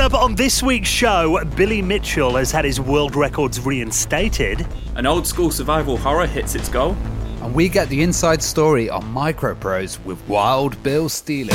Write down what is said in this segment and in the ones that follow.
up on this week's show, Billy Mitchell has had his world records reinstated. An old school survival horror hits its goal. And we get the inside story on Microprose with Wild Bill Steely.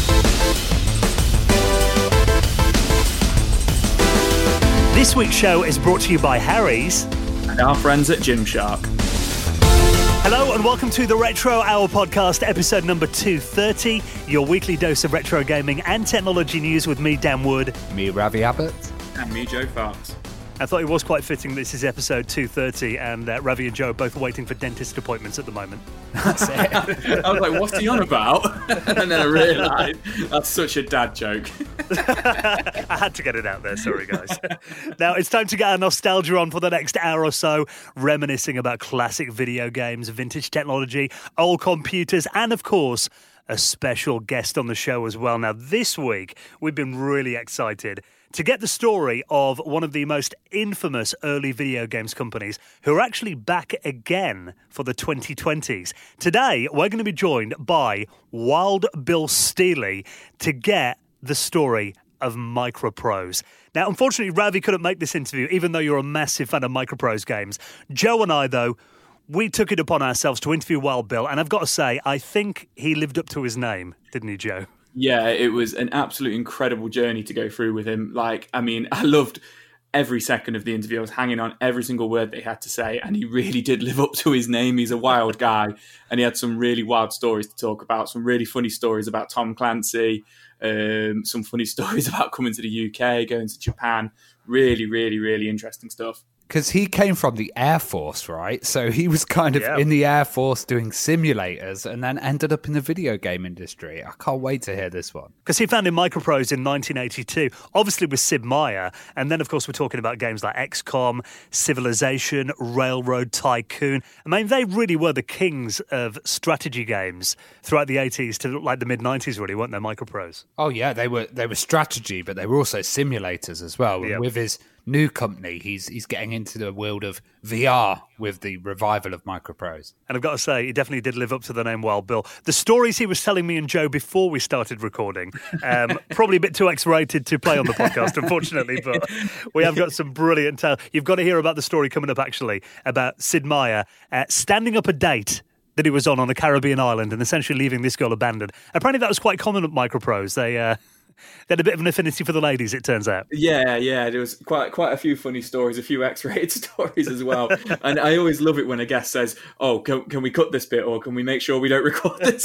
This week's show is brought to you by Harry's and our friends at Gymshark. Hello and welcome to the Retro Hour podcast, episode number 230, your weekly dose of retro gaming and technology news with me, Dan Wood. Me, Ravi Abbott. And me, Joe Fox. I thought it was quite fitting this is episode 230 and Ravi and Joe are both waiting for dentist appointments at the moment. That's it. I was like, what's he on about? And then I realised that's such a dad joke. I had to get it out there, sorry guys. Now it's time to get our nostalgia on for the next hour or so, reminiscing about classic video games, vintage technology, old computers, and of course, a special guest on the show as well. Now this week, we've been really excited to get the story of one of the most infamous early video games companies who are actually back again for the 2020s. Today, we're going to be joined by Wild Bill Steely to get the story of Microprose. Now, unfortunately, Ravi couldn't make this interview, even though you're a massive fan of Microprose games. Joe and I, though, we took it upon ourselves to interview Wild Bill, and I've got to say, I think he lived up to his name, didn't he, Joe? Yeah, it was an absolute incredible journey to go through with him. I loved every second of the interview. I was hanging on every single word that he had to say, and he really did live up to his name. He's a wild guy, and he had some really wild stories to talk about, some really funny stories about Tom Clancy, some funny stories about coming to the UK, going to Japan. Really, really, really interesting stuff. Because he came from the Air Force, right? So he was kind of in the Air Force doing simulators and then ended up in the video game industry. I can't wait to hear this one. Because he founded Microprose in 1982, obviously with Sid Meier. And then, of course, we're talking about games like XCOM, Civilization, Railroad Tycoon. I mean, they really were the kings of strategy games throughout the 80s to like the mid-90s, really, weren't they, Microprose? Oh, yeah, they were strategy, but they were also simulators as well. Yep. With his new company, he's getting into the world of VR with the revival of Microprose. And I've got to say, he definitely did live up to the name Wild Bill. The stories he was telling me and Joe before we started recording, probably a bit too X-rated to play on the podcast, unfortunately, but we have got some brilliant tales. You've got to hear about the story coming up, actually, about Sid Meier standing up a date that he was on a Caribbean island and essentially leaving this girl abandoned. Apparently that was quite common at Microprose. They had a bit of an affinity for the ladies, it turns out. Yeah, there was quite a few funny stories, a few X-rated stories as well. And I always love it when a guest says, oh, can we cut this bit or can we make sure we don't record this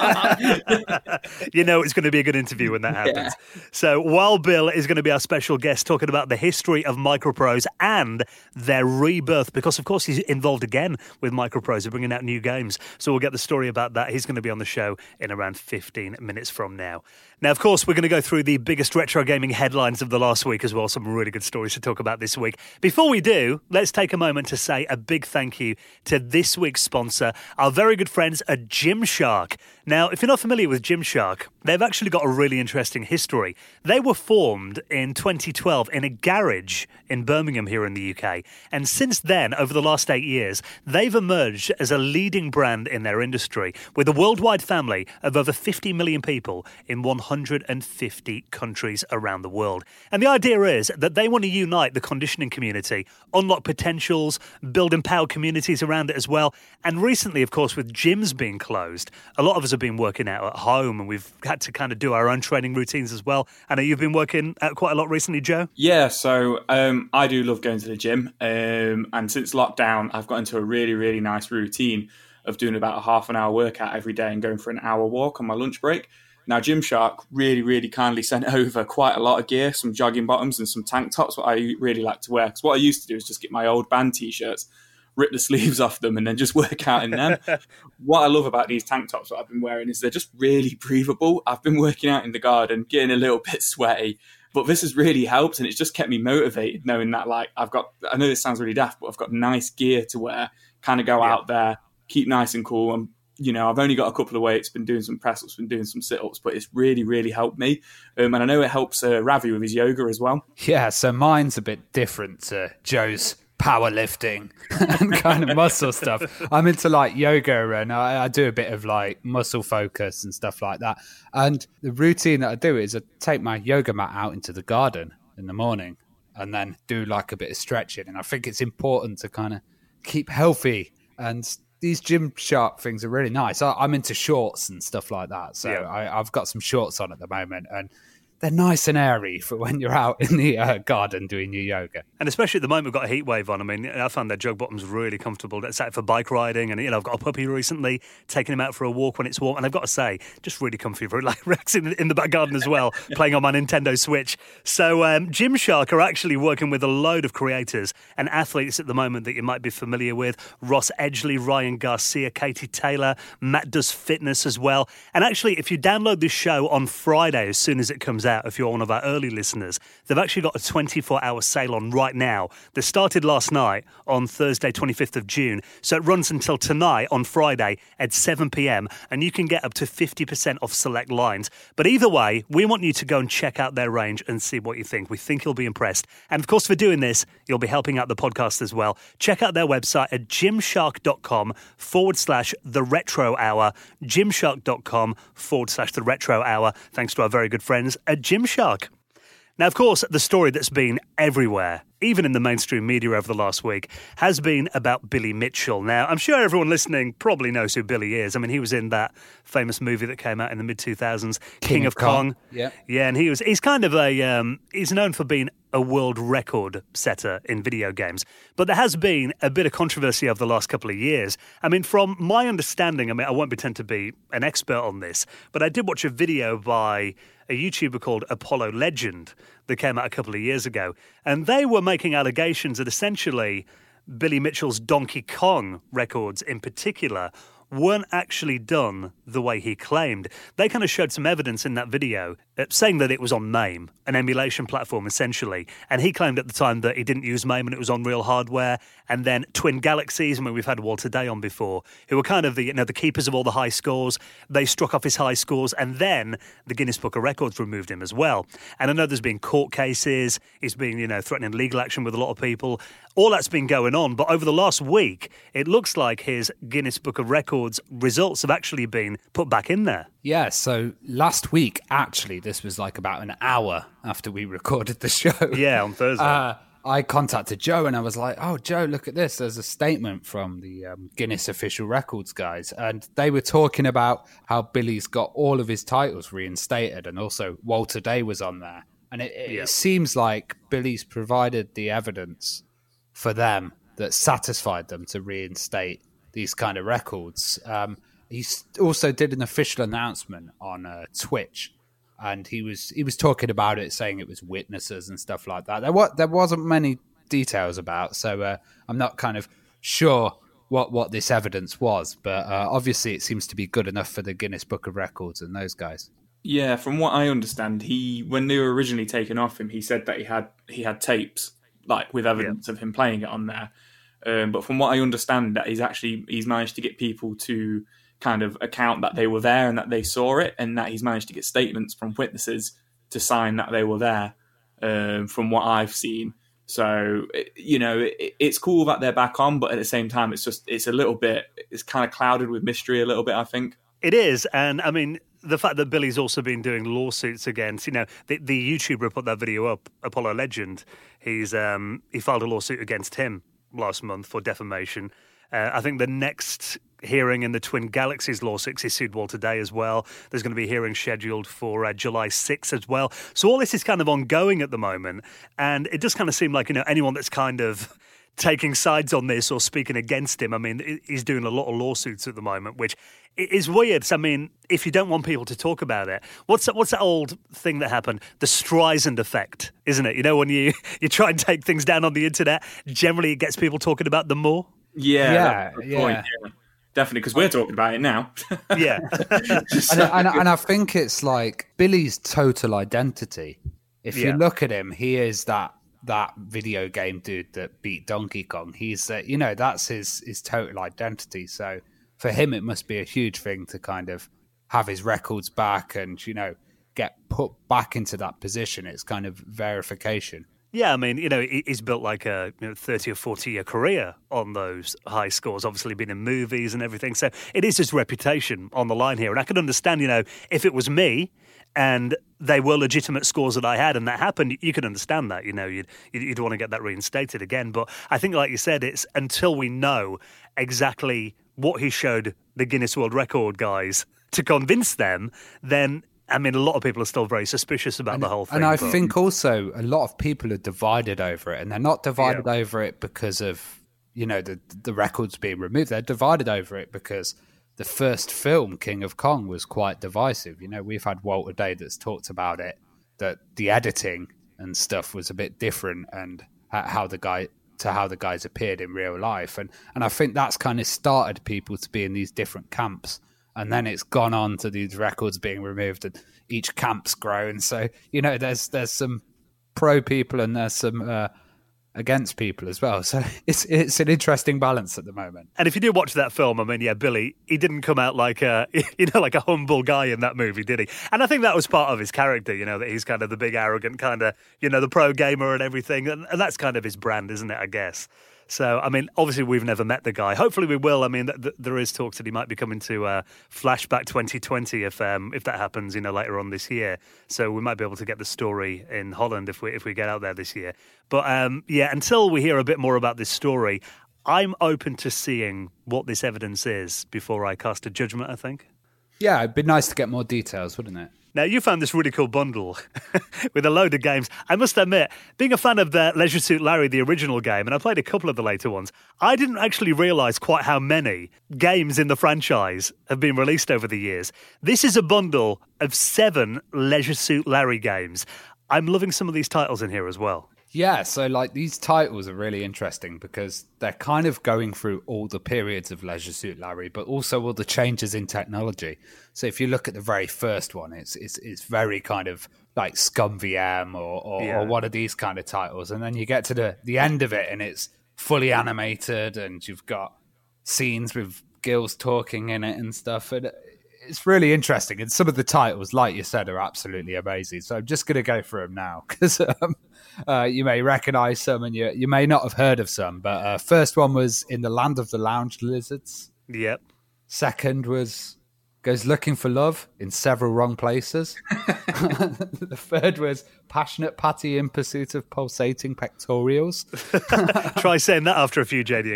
part? You know it's going to be a good interview when that happens. Yeah. So Wild Bill is going to be our special guest talking about the history of Microprose and their rebirth because, of course, he's involved again with Microprose. They're bringing out new games. So we'll get the story about that. He's going to be on the show in around 15 minutes from now. Now, of course, we're going to go through the biggest retro gaming headlines of the last week as well. Some really good stories to talk about this week. Before we do, let's take a moment to say a big thank you to this week's sponsor, our very good friends at Gymshark. Now, if you're not familiar with Gymshark, they've actually got a really interesting history. They were formed in 2012 in a garage in Birmingham here in the UK. And since then, over the last 8 years, they've emerged as a leading brand in their industry with a worldwide family of over 50 million people in 150 countries around the world. And the idea is that they want to unite the conditioning community, unlock potentials, build empowered communities around it as well. And recently, of course, with gyms being closed, a lot of us have been working out at home and we've had to kind of do our own training routines as well. I know you've been working out quite a lot recently, Joe? Yeah, so I do love going to the gym. And since lockdown, I've got into a really, really nice routine of doing about a half an hour workout every day and going for an hour walk on my lunch break. Now, Gymshark really, really kindly sent over quite a lot of gear, some jogging bottoms and some tank tops, what I really like to wear. Because what I used to do is just get my old band T-shirts, rip the sleeves off them and then just work out in them. What I love about these tank tops that I've been wearing is they're just really breathable. I've been working out in the garden, getting a little bit sweaty, but this has really helped and it's just kept me motivated knowing that I know this sounds really daft, but I've got nice gear to wear, kind of go out there, keep nice and cool. And I've only got a couple of weights, been doing some press-ups, been doing some sit-ups, but it's really, really helped me. And I know it helps Ravi with his yoga as well. Yeah, so mine's a bit different to Joe's powerlifting and kind of muscle stuff. I'm into like yoga and I do a bit of like muscle focus and stuff like that. And the routine that I do is I take my yoga mat out into the garden in the morning and then do like a bit of stretching. And I think it's important to kind of keep healthy. And these Gymshark things are really nice. I'm into shorts and stuff like that. So I've got some shorts on at the moment, and they're nice and airy for when you're out in the garden doing your yoga. And especially at the moment, we've got a heat wave on. I mean, I found their jug bottoms really comfortable. That's out for bike riding. And, I've got a puppy recently, taking him out for a walk when it's warm. And I've got to say, just really comfy for like Rex in the back garden as well, playing on my Nintendo Switch. So Gymshark are actually working with a load of creators and athletes at the moment that you might be familiar with. Ross Edgley, Ryan Garcia, Katie Taylor, Matt Does Fitness as well. And actually, if you download this show on Friday, as soon as it comes out, if you're one of our early listeners, they've actually got a 24-hour sale on right now. They started last night on Thursday, 25th of June. So it runs until tonight on Friday at 7 p.m. and you can get up to 50% off select lines. But either way, we want you to go and check out their range and see what you think. We think you'll be impressed. And of course, for doing this, you'll be helping out the podcast as well. Check out their website at gymshark.com/the retro hour. Gymshark.com/the retro hour. Thanks to our very good friends at Gymshark. Now, of course, the story that's been everywhere, even in the mainstream media over the last week, has been about Billy Mitchell. Now, I'm sure everyone listening probably knows who Billy is. I mean, he was in that famous movie that came out in the mid-2000s, King of Kong. Yeah, and he's kind of he's known for being a world record setter in video games. But there has been a bit of controversy over the last couple of years. I mean, from my understanding, I won't pretend to be an expert on this, but I did watch a video by a YouTuber called Apollo Legend that came out a couple of years ago. And they were making allegations that essentially Billy Mitchell's Donkey Kong records in particular weren't actually done the way he claimed. They kind of showed some evidence in that video saying that it was on MAME, an emulation platform essentially. And he claimed at the time that he didn't use MAME and it was on real hardware. And then Twin Galaxies, I mean, we've had Walter Day on before, who were kind of the keepers of all the high scores. They struck off his high scores, and then the Guinness Book of Records removed him as well. And I know there's been court cases. He's been, threatening legal action with a lot of people. All that's been going on. But over the last week, it looks like his Guinness Book of Records results have actually been put back in there. Yeah, so last week, actually, this was like about an hour after we recorded the show. Yeah, on Thursday. I contacted Joe and I was like, oh, Joe, look at this. There's a statement from the Guinness Official Records guys. And they were talking about how Billy's got all of his titles reinstated, and also Walter Day was on there. And it seems like Billy's provided the evidence for them that satisfied them to reinstate these kind of records. He also did an official announcement on Twitch, and he was talking about it, saying it was witnesses and stuff like that. There wasn't many details about, so I'm not kind of sure what this evidence was, but obviously it seems to be good enough for the Guinness Book of Records and those guys. Yeah, from what I understand, when they were originally taken off him, he said that he had tapes like with evidence of him playing it on there. But from what I understand, that he's managed to get people to kind of account that they were there and that they saw it, and that he's managed to get statements from witnesses to sign that they were there, from what I've seen. So, it's cool that they're back on, but at the same time, it's kind of clouded with mystery a little bit, I think. It is, and I mean, the fact that Billy's also been doing lawsuits against, the YouTuber put that video up, Apollo Legend, he filed a lawsuit against him last month for defamation. I think the next hearing in the Twin Galaxies lawsuits, he sued Walter Day as well. There's going to be a hearing scheduled for July 6th as well. So all this is kind of ongoing at the moment. And it does kind of seem like, anyone that's kind of taking sides on this or speaking against him, I mean, he's doing a lot of lawsuits at the moment, which is weird. So, I mean, if you don't want people to talk about it, what's that old thing that happened? The Streisand effect, isn't it? When you try and take things down on the internet, generally it gets people talking about them more. Yeah. Definitely, because we're talking about it now. Yeah. and I think it's like Billy's total identity. If you look at him, he is that video game dude that beat Donkey Kong. He's, that's his total identity. So for him, it must be a huge thing to kind of have his records back and, get put back into that position. It's kind of verification. Yeah, I mean, he's built like a 30 or 40-year career on those high scores, obviously been in movies and everything. So it is his reputation on the line here. And I can understand, if it was me and they were legitimate scores that I had, and that happened, you could understand that, you'd want to get that reinstated again. But I think, like you said, it's until we know exactly what he showed the Guinness World Record guys to convince them, then, I mean, a lot of people are still very suspicious about the whole thing. And I think also a lot of people are divided over it, and they're not divided over it because of, the records being removed. They're divided over it because the first film, King of Kong, was quite divisive. We've had Walter Day that's talked about it, that the editing and stuff was a bit different, and how the guys appeared in real life. And I think that's kind of started people to be in these different camps. And then it's gone on to these records being removed, and each camp's grown. So, there's some pro people and there's some against people as well. So it's an interesting balance at the moment. And if you do watch that film, I mean, yeah, Billy, he didn't come out like a humble guy in that movie, did he? And I think that was part of his character, that he's kind of the big arrogant kind of, the pro gamer and everything. And that's kind of his brand, isn't it, I guess? So, I mean, obviously we've never met the guy. Hopefully we will. I mean, there is talks that he might be coming to Flashback 2020 if that happens, later on this year. So we might be able to get the story in Holland if we get out there this year. But until we hear a bit more about this story, I'm open to seeing what this evidence is before I cast a judgment, I think. Yeah, it'd be nice to get more details, wouldn't it? Now, you found this really cool bundle with a load of games. I must admit, being a fan of the Leisure Suit Larry, the original game, and I played a couple of the later ones, I didn't actually realise quite how many games in the franchise have been released over the years. This is a bundle of 7 Leisure Suit Larry games. I'm loving some of these titles in here as well. Yeah, so these titles are really interesting because they're kind of going through all the periods of Leisure Suit Larry, but also all the changes in technology. So if you look at the very first one, it's very kind of like Scum VM or one of these kind of titles. And then you get to the end of it and it's fully animated and you've got scenes with Gills talking in it and stuff. And it's really interesting. And some of the titles, like you said, are absolutely amazing. So I'm just going to go through them now because you may recognize some and you may not have heard of some. But first one was In the Land of the Lounge Lizards. Yep. Second was Goes Looking for Love in Several Wrong Places. The third was Passionate Patty in Pursuit of Pulsating Pectorials. Try saying that after a few JD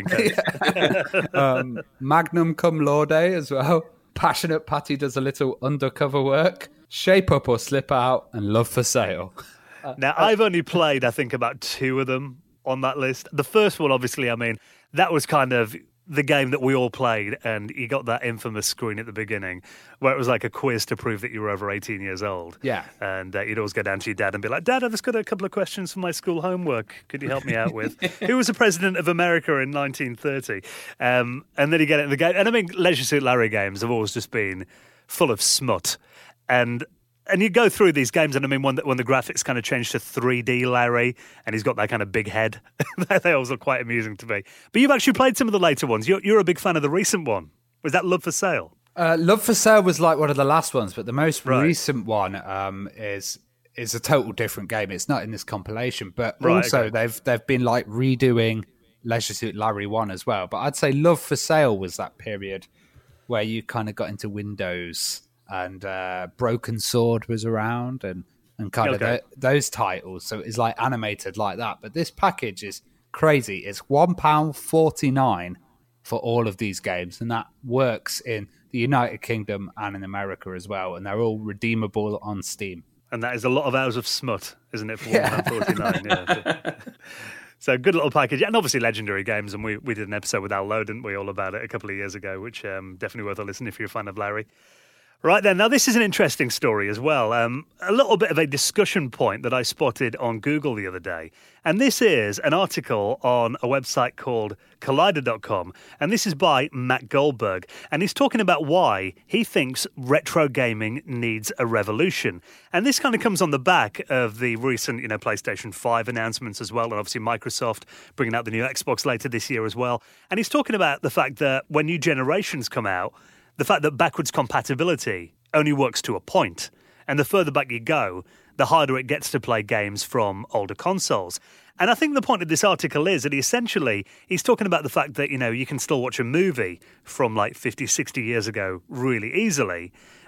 and Coke. Magnum Cum Laude as well. Passionate Patty Does a Little Undercover Work. Shape Up or Slip Out, and Love for Sale. Now, I've only played, I think, about 2 of them on that list. The first one, obviously, I mean, that was kind of the game that we all played, and you got that infamous screen at the beginning where it was like a quiz to prove that you were over 18 years old. Yeah. And you'd always go down to your dad and be like, Dad, I've just got a couple of questions for my school homework. Could you help me out with? Who was the president of America in 1930? And then you get it in the game. And I mean, Leisure Suit Larry games have always just been full of smut. And you go through these games, and I mean, when the graphics kind of changed to 3D Larry, and he's got that kind of big head, they always look quite amusing to me. But you've actually played some of the later ones. You're a big fan of the recent one. Was that Love for Sale? Love for Sale was like one of the last ones, but the most recent one is a total different game. It's not in this compilation, but also they've been like redoing Leisure Suit Larry 1 as well. But I'd say Love for Sale was that period where you kind of got into Windows. And Broken Sword was around and kind of those titles. So it's like animated like that. But this package is crazy. It's £1.49 for all of these games. And that works in the United Kingdom and in America as well. And they're all redeemable on Steam. And that is a lot of hours of smut, isn't it, for £1.49? Yeah. So good little package. And obviously legendary games. And we did an episode with Al Lowe, didn't we, all about it a couple of years ago, which definitely worth a listen if you're a fan of Larry. Right then, now this is an interesting story as well. A little bit of a discussion point that I spotted on Google the other day. And this is an article on a website called Collider.com. And this is by Matt Goldberg. And he's talking about why he thinks retro gaming needs a revolution. And this kind of comes on the back of the recent, PlayStation 5 announcements as well. And obviously Microsoft bringing out the new Xbox later this year as well. And he's talking about the fact that when new generations come out, the fact that backwards compatibility only works to a point. And the further back you go, the harder it gets to play games from older consoles. And I think the point of this article is that he's talking about the fact that, you can still watch a movie from like 50, 60 years ago really easily.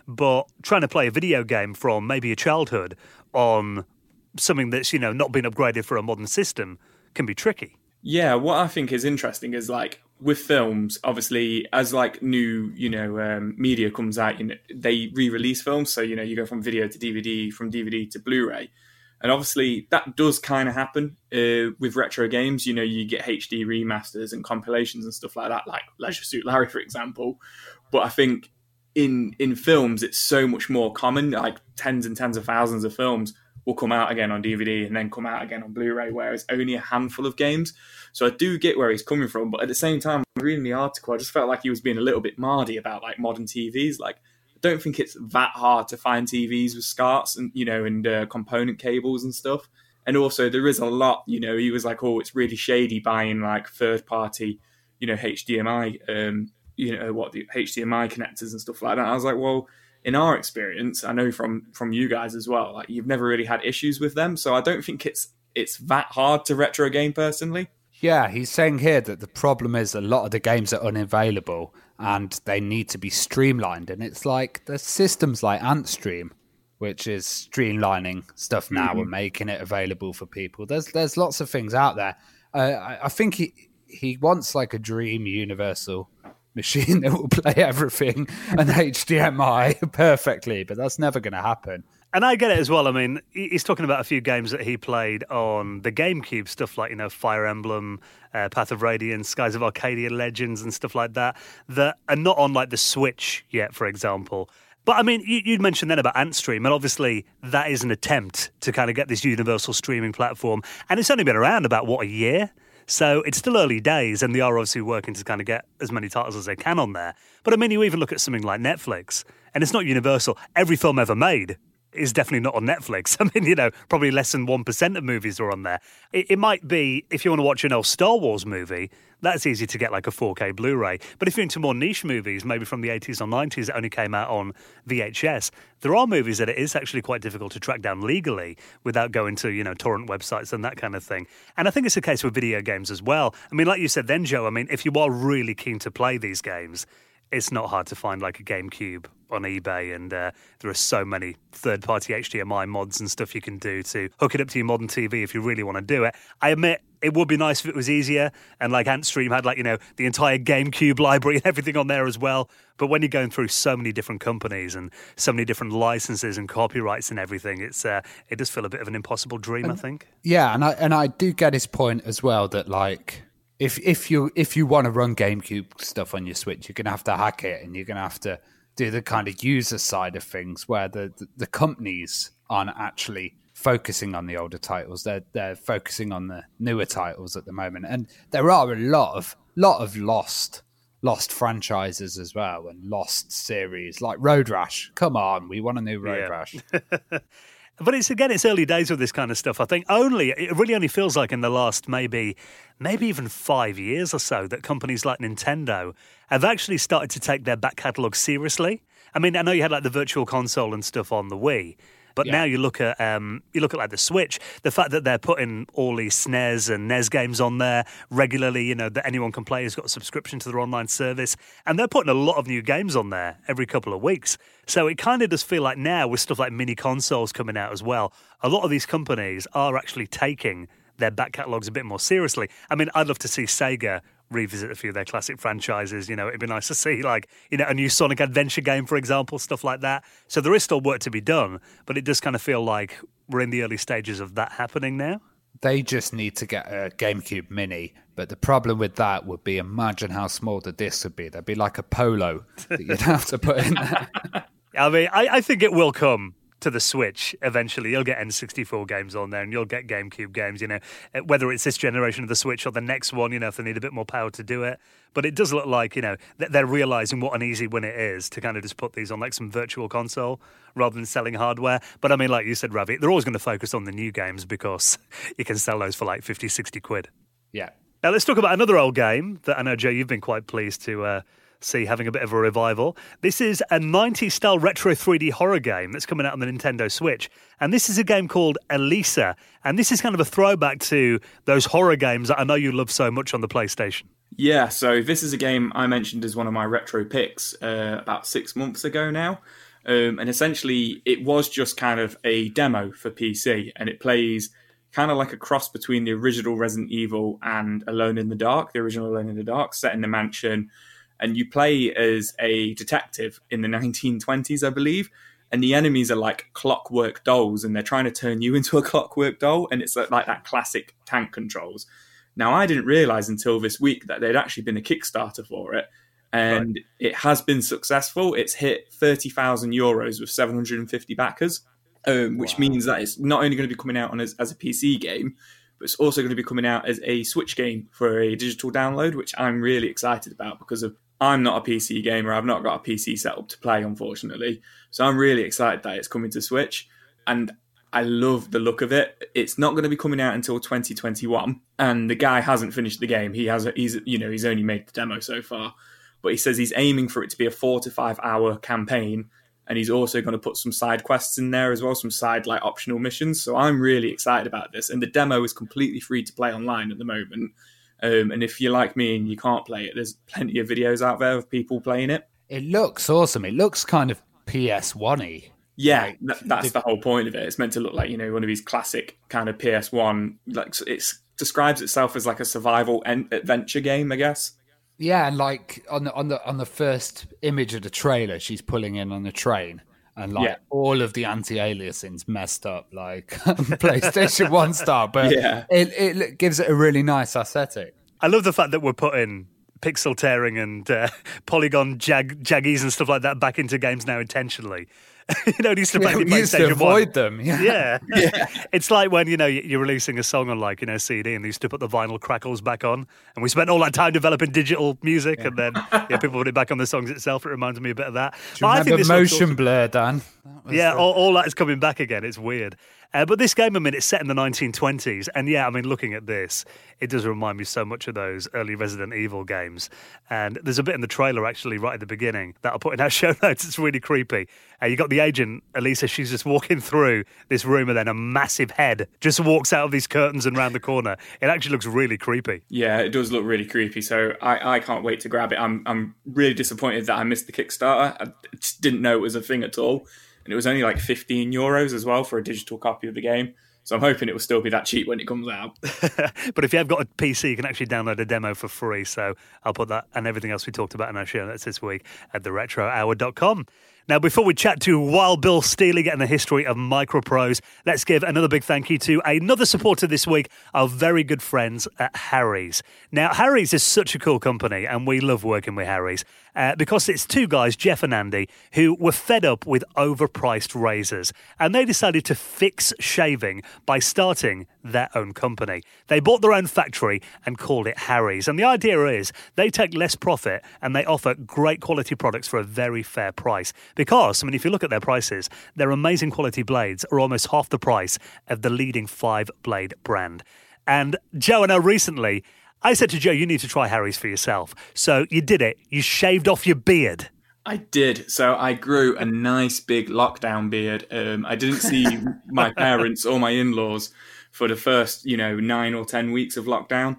but trying to play a video game from maybe your childhood on something that's, not been upgraded for a modern system can be tricky. Yeah, what I think is interesting is with films, obviously, as new, media comes out, they re-release films. So, you go from video to DVD, from DVD to Blu-ray. And obviously that does kind of happen with retro games. You get HD remasters and compilations and stuff like that, like Leisure Suit Larry, for example. But I think in films, it's so much more common, like tens and tens of thousands of films will come out again on DVD and then come out again on Blu-ray, whereas only a handful of games. So I do get where he's coming from, but at the same time, reading the article, I just felt like he was being a little bit mardy about modern TVs. I don't think it's that hard to find TVs with SCARTs and component cables and stuff. And also there is a lot, he was like, oh, it's really shady buying third party, HDMI, the HDMI connectors and stuff like that. I was like, well, in our experience, I know from you guys as well, you've never really had issues with them. So I don't think it's that hard to retro game personally. Yeah, he's saying here that the problem is a lot of the games are unavailable and they need to be streamlined. And it's there's systems like AntStream, which is streamlining stuff now and making it available for people. There's lots of things out there. I think he wants a dream universal machine that will play everything and HDMI perfectly, but that's never going to happen. And I get it as well. I mean, he's talking about a few games that he played on the GameCube, stuff like, Fire Emblem, Path of Radiance, Skies of Arcadia Legends and stuff like that are not on the Switch yet, for example. But I mean, you mentioned then about AntStream, and obviously that is an attempt to kind of get this universal streaming platform. And it's only been around about, a year? So it's still early days, and they are obviously working to kind of get as many titles as they can on there. But I mean, you even look at something like Netflix, and it's not universal. Every film ever made is definitely not on Netflix. I mean, probably less than 1% of movies are on there. It might be, if you want to watch an old Star Wars movie, that's easy to get a 4K Blu-ray. But if you're into more niche movies, maybe from the 80s or 90s that only came out on VHS, there are movies that it is actually quite difficult to track down legally without going to, torrent websites and that kind of thing. And I think it's the case with video games as well. I mean, like you said then, Joe, I mean, if you are really keen to play these games, it's not hard to find a GameCube on eBay, and there are so many third-party HDMI mods and stuff you can do to hook it up to your modern TV if you really want to do it. I admit it would be nice if it was easier, and AntStream had the entire GameCube library and everything on there as well. But when you're going through so many different companies and so many different licenses and copyrights and everything, it does feel a bit of an impossible dream, I think. Yeah, and I do get his point as well that If you want to run GameCube stuff on your Switch, you're going to have to hack it, and you're going to have to do the kind of user side of things where the companies aren't actually focusing on the older titles. They're focusing on the newer titles at the moment, and there are a lot of lost franchises as well, and lost series like Road Rash. Come on, we want a new Road Rash. But it's early days with this kind of stuff. I think it really only feels like in the last maybe even 5 years or so that companies like Nintendo have actually started to take their back catalogue seriously. I mean, I know you had the Virtual Console and stuff on the Wii, but now you look at the Switch, the fact that they're putting all these SNES and NES games on there regularly, that anyone can play, has got a subscription to their online service, and they're putting a lot of new games on there every couple of weeks. So it kind of does feel like now with stuff like mini consoles coming out as well, a lot of these companies are actually taking their back catalogues a bit more seriously. I mean, I'd love to see Sega revisit a few of their classic franchises. It'd be nice to see a new Sonic Adventure game, for example, stuff like that. So there is still work to be done, but it does kind of feel like we're in the early stages of that happening now. They just need to get a GameCube Mini, but the problem with that would be, imagine how small the disc would be. There'd be like a Polo that you'd have to put in there. I mean, I think it will come to the Switch eventually. You'll get N64 games on there, and you'll get GameCube games, whether it's this generation of the Switch or the next one, if they need a bit more power to do it. But it does look like, they're realising what an easy win it is to kind of just put these on some virtual console rather than selling hardware. But I mean, like you said, Ravi, they're always going to focus on the new games because you can sell those for 50, 60 quid. Yeah. Now let's talk about another old game that I know, Joe, you've been quite pleased to see having a bit of a revival. This is a 90s style retro 3D horror game that's coming out on the Nintendo Switch. And this is a game called Elisa. And this is kind of a throwback to those horror games that I know you love so much on the PlayStation. Yeah, so this is a game I mentioned as one of my retro picks about 6 months ago now. And essentially, it was just kind of a demo for PC, and it plays kind of like a cross between the original Resident Evil and Alone in the Dark, the original Alone in the Dark, set in the mansion. And you play as a detective in the 1920s, I believe. And the enemies are like clockwork dolls, and they're trying to turn you into a clockwork doll. And it's like that classic tank controls. Now, I didn't realize until this week that there'd actually been a Kickstarter for it. And It has been successful. It's hit €30,000 with 750 backers, which means that it's not only going to be coming out as a PC game, but it's also going to be coming out as a Switch game for a digital download, which I'm really excited about because I'm not a PC gamer. I've not got a PC set up to play, unfortunately. So I'm really excited that it's coming to Switch. And I love the look of it. It's not going to be coming out until 2021. And the guy hasn't finished the game. He's only made the demo so far. But he says he's aiming for it to be a 4 to 5 hour campaign. And he's also going to put some side quests in there as well, some side optional missions. So I'm really excited about this. And the demo is completely free to play online at the moment. And if you're like me and you can't play it, there's plenty of videos out there of people playing it. It looks awesome. It looks kind of PS1-y. Yeah, that's the whole point of it. It's meant to look like, one of these classic kind of PS1, it describes itself as like a survival adventure game, I guess. Yeah, and on the first image of the trailer, she's pulling in on the train, and all of the anti-aliasing's messed up, like PlayStation 1 style, but it gives it a really nice aesthetic. I love the fact that we're putting pixel tearing and polygon jaggies and stuff like that back into games now intentionally. It used to play the PlayStation 1. To avoid them. Yeah. It's like when, you're releasing a song on CD and they used to put the vinyl crackles back on. And we spent all that time developing digital music and then people put it back on the songs itself. It reminds me a bit of that. Do you remember motion blur, Dan? All that is coming back again. It's weird. But this game, it's set in the 1920s. And looking at this, it does remind me so much of those early Resident Evil games. And there's a bit in the trailer, actually, right at the beginning that I'll put in our show notes. It's really creepy. You got the agent, Elisa, she's just walking through this room and then a massive head just walks out of these curtains and round the corner. It actually looks really creepy. Yeah, it does look really creepy. So I can't wait to grab it. I'm really disappointed that I missed the Kickstarter. I didn't know it was a thing at all. And it was only like €15 as well for a digital copy of the game. So I'm hoping it will still be that cheap when it comes out. But if you have got a PC, you can actually download a demo for free. So I'll put that and everything else we talked about in our show notes this week at theretrohour.com. Now, before we chat to Wild Bill Steely getting the history of Microprose, let's give another big thank you to another supporter this week, our very good friends at Harry's. Now, Harry's is such a cool company, and we love working with Harry's because it's two guys, Jeff and Andy, who were fed up with overpriced razors, and they decided to fix shaving by starting their own company. They bought their own factory and called it Harry's, and the idea is they take less profit and they offer great quality products for a very fair price. Because, if you look at their prices, their amazing quality blades are almost half the price of the leading 5-blade brand. And Joe, I know recently, I said to Joe, you need to try Harry's for yourself. So you did it. You shaved off your beard. I did. So I grew a nice big lockdown beard. I didn't see my parents or my in-laws for the first, 9 or 10 weeks of lockdown.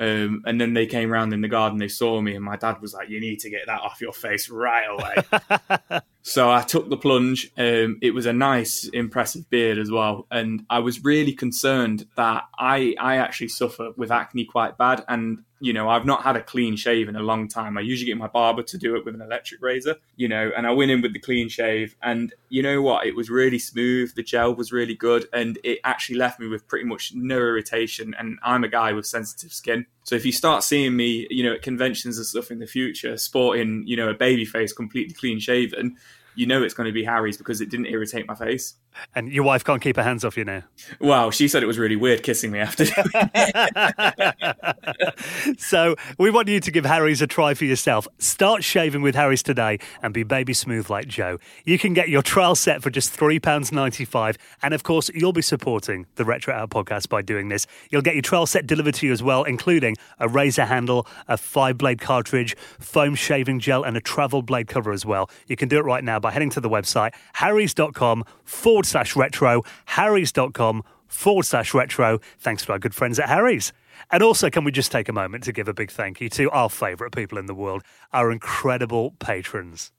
And then they came round in the garden, they saw me, and my dad was like, you need to get that off your face right away. So I took the plunge. It was a nice, impressive beard as well. And I was really concerned that I actually suffer with acne quite bad. And, I've not had a clean shave in a long time. I usually get my barber to do it with an electric razor, and I went in with the clean shave. And you know what? It was really smooth. The gel was really good. And it actually left me with pretty much no irritation. And I'm a guy with sensitive skin. So if you start seeing me, at conventions and stuff in the future, sporting, a baby face completely clean shaven, it's going to be Harry's because it didn't irritate my face. And your wife can't keep her hands off you now? Well, she said it was really weird kissing me after doing it. So we want you to give Harry's a try for yourself. Start shaving with Harry's today and be baby smooth like Joe. You can get your trial set for just £3.95. And of course, you'll be supporting the Retro Hour podcast by doing this. You'll get your trial set delivered to you as well, including a razor handle, a 5-blade cartridge, foam shaving gel, and a travel blade cover as well. You can do it right now by heading to the website, harrys.com/retro, harrys.com/retro. Thanks to our good friends at Harry's. And also, can we just take a moment to give a big thank you to our favourite people in the world, our incredible patrons.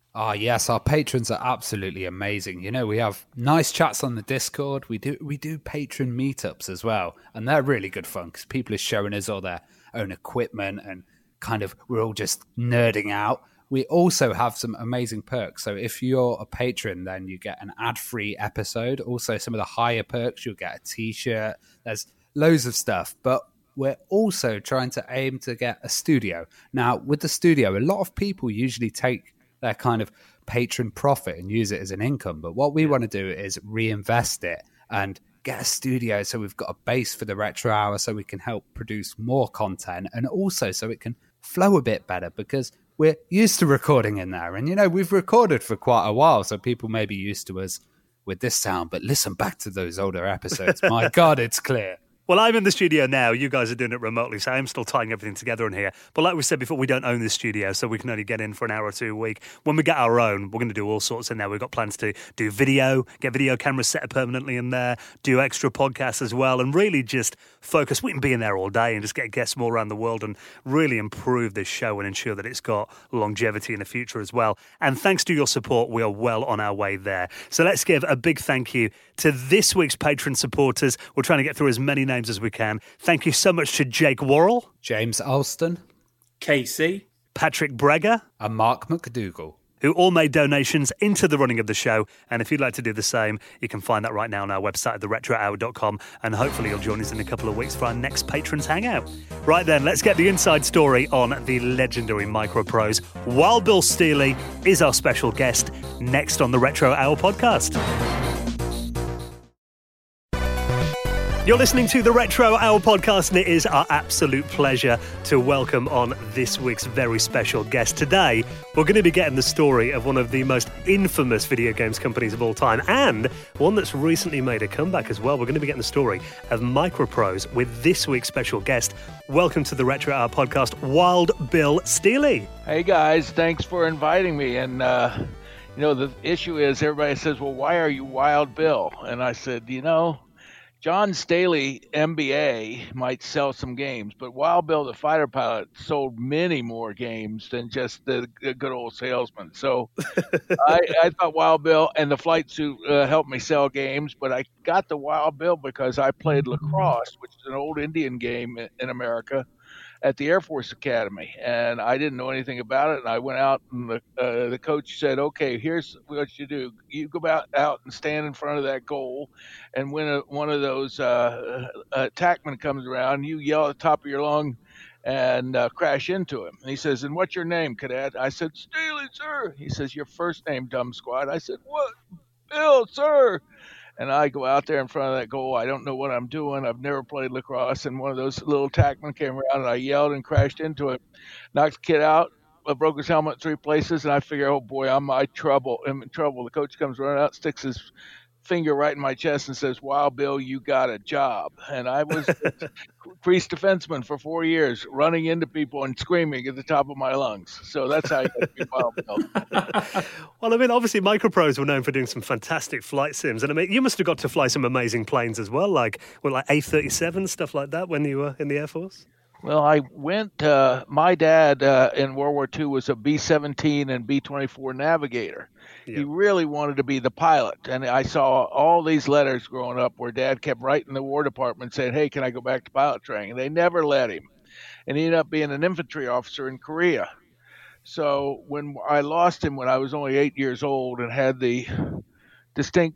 Oh yes, our patrons are absolutely amazing. You know, we have nice chats on the Discord. We do patron meetups as well, and they're really good fun because people are showing us all their own equipment and kind of we're all just nerding out. We also have some amazing perks. So if you're a patron, then you get an ad-free episode. Also, some of the higher perks, you'll get a T-shirt. There's loads of stuff, but we're also trying to aim to get a studio. Now, with the studio, a lot of people usually take their kind of patron profit and use it as an income. But what we want to do is reinvest it and get a studio so we've got a base for the Retro Hour so we can help produce more content and also so it can flow a bit better because we're used to recording in there. And, you know, we've recorded for quite a while, so people may be used to us with this sound. But listen back to those older episodes. My God, it's clear. Well, I'm in the studio now. You guys are doing it remotely, so I'm still tying everything together in here. But like we said before, we don't own the studio, so we can only get in for an hour or two a week. When we get our own, we're going to do all sorts in there. We've got plans to do video, get video cameras set up permanently in there, do extra podcasts as well, and really just focus. We can be in there all day and just get guests from all around the world and really improve this show and ensure that it's got longevity in the future as well. And thanks to your support, we are well on our way there. So let's give a big thank you to this week's patron supporters. We're trying to get through as many names as we can. Thank you so much to Jake Worrell, James Alston, Casey, Patrick Breger, and Mark McDougall, who all made donations into the running of the show. And if you'd like to do the same, you can find that right now on our website at theretrohour.com, and hopefully you'll join us in a couple of weeks for our next Patrons Hangout. Right then, let's get the inside story on the legendary Microprose. Wild Bill Steely is our special guest next on the Retro Hour podcast. You're listening to the Retro Hour podcast, and it is our absolute pleasure to welcome on this week's very special guest. Today, we're going to be getting the story of one of the most infamous video games companies of all time, and one that's recently made a comeback as well. We're going to be getting the story of Microprose with this week's special guest. Welcome to the Retro Hour podcast, Wild Bill Steely. Hey guys, thanks for inviting me. And the issue is everybody says, well, why are you Wild Bill? And I said, John Staley, MBA, might sell some games, but Wild Bill, the fighter pilot, sold many more games than just the good old salesman. So I thought Wild Bill, and the flight suit helped me sell games, but I got the Wild Bill because I played lacrosse, which is an old Indian game in America, at the Air Force Academy, and I didn't know anything about it. And I went out, and the coach said, "Okay, here's what you do: you go out and stand in front of that goal, and when one of those attackmen comes around, you yell at the top of your lung and crash into him." And he says, "And what's your name, cadet?" I said, "Steely, sir." He says, "Your first name, dumb squad." I said, "What? Bill, sir." And I go out there in front of that goal. I don't know what I'm doing. I've never played lacrosse. And one of those little attackmen came around, and I yelled and crashed into it. Knocked the kid out. I broke his helmet 3 places, and I figure, oh, boy, I'm in trouble. The coach comes running out, sticks his finger right in my chest and says, "Wild Bill, you got a job." And I was a crease defenseman for 4 years, running into people and screaming at the top of my lungs. So that's how you get to be Wild Bill. Well, I mean, obviously, Microprose were known for doing some fantastic flight sims. And I mean, you must have got to fly some amazing planes as well, like A-37, stuff like that, when you were in the Air Force? Well, I went, my dad in World War II was a B-17 and B-24 navigator. Yeah. He really wanted to be the pilot. And I saw all these letters growing up where Dad kept writing the War Department saying, "Hey, can I go back to pilot training?" And they never let him. And he ended up being an infantry officer in Korea. So when I lost him when I was only 8 years old and had the distinct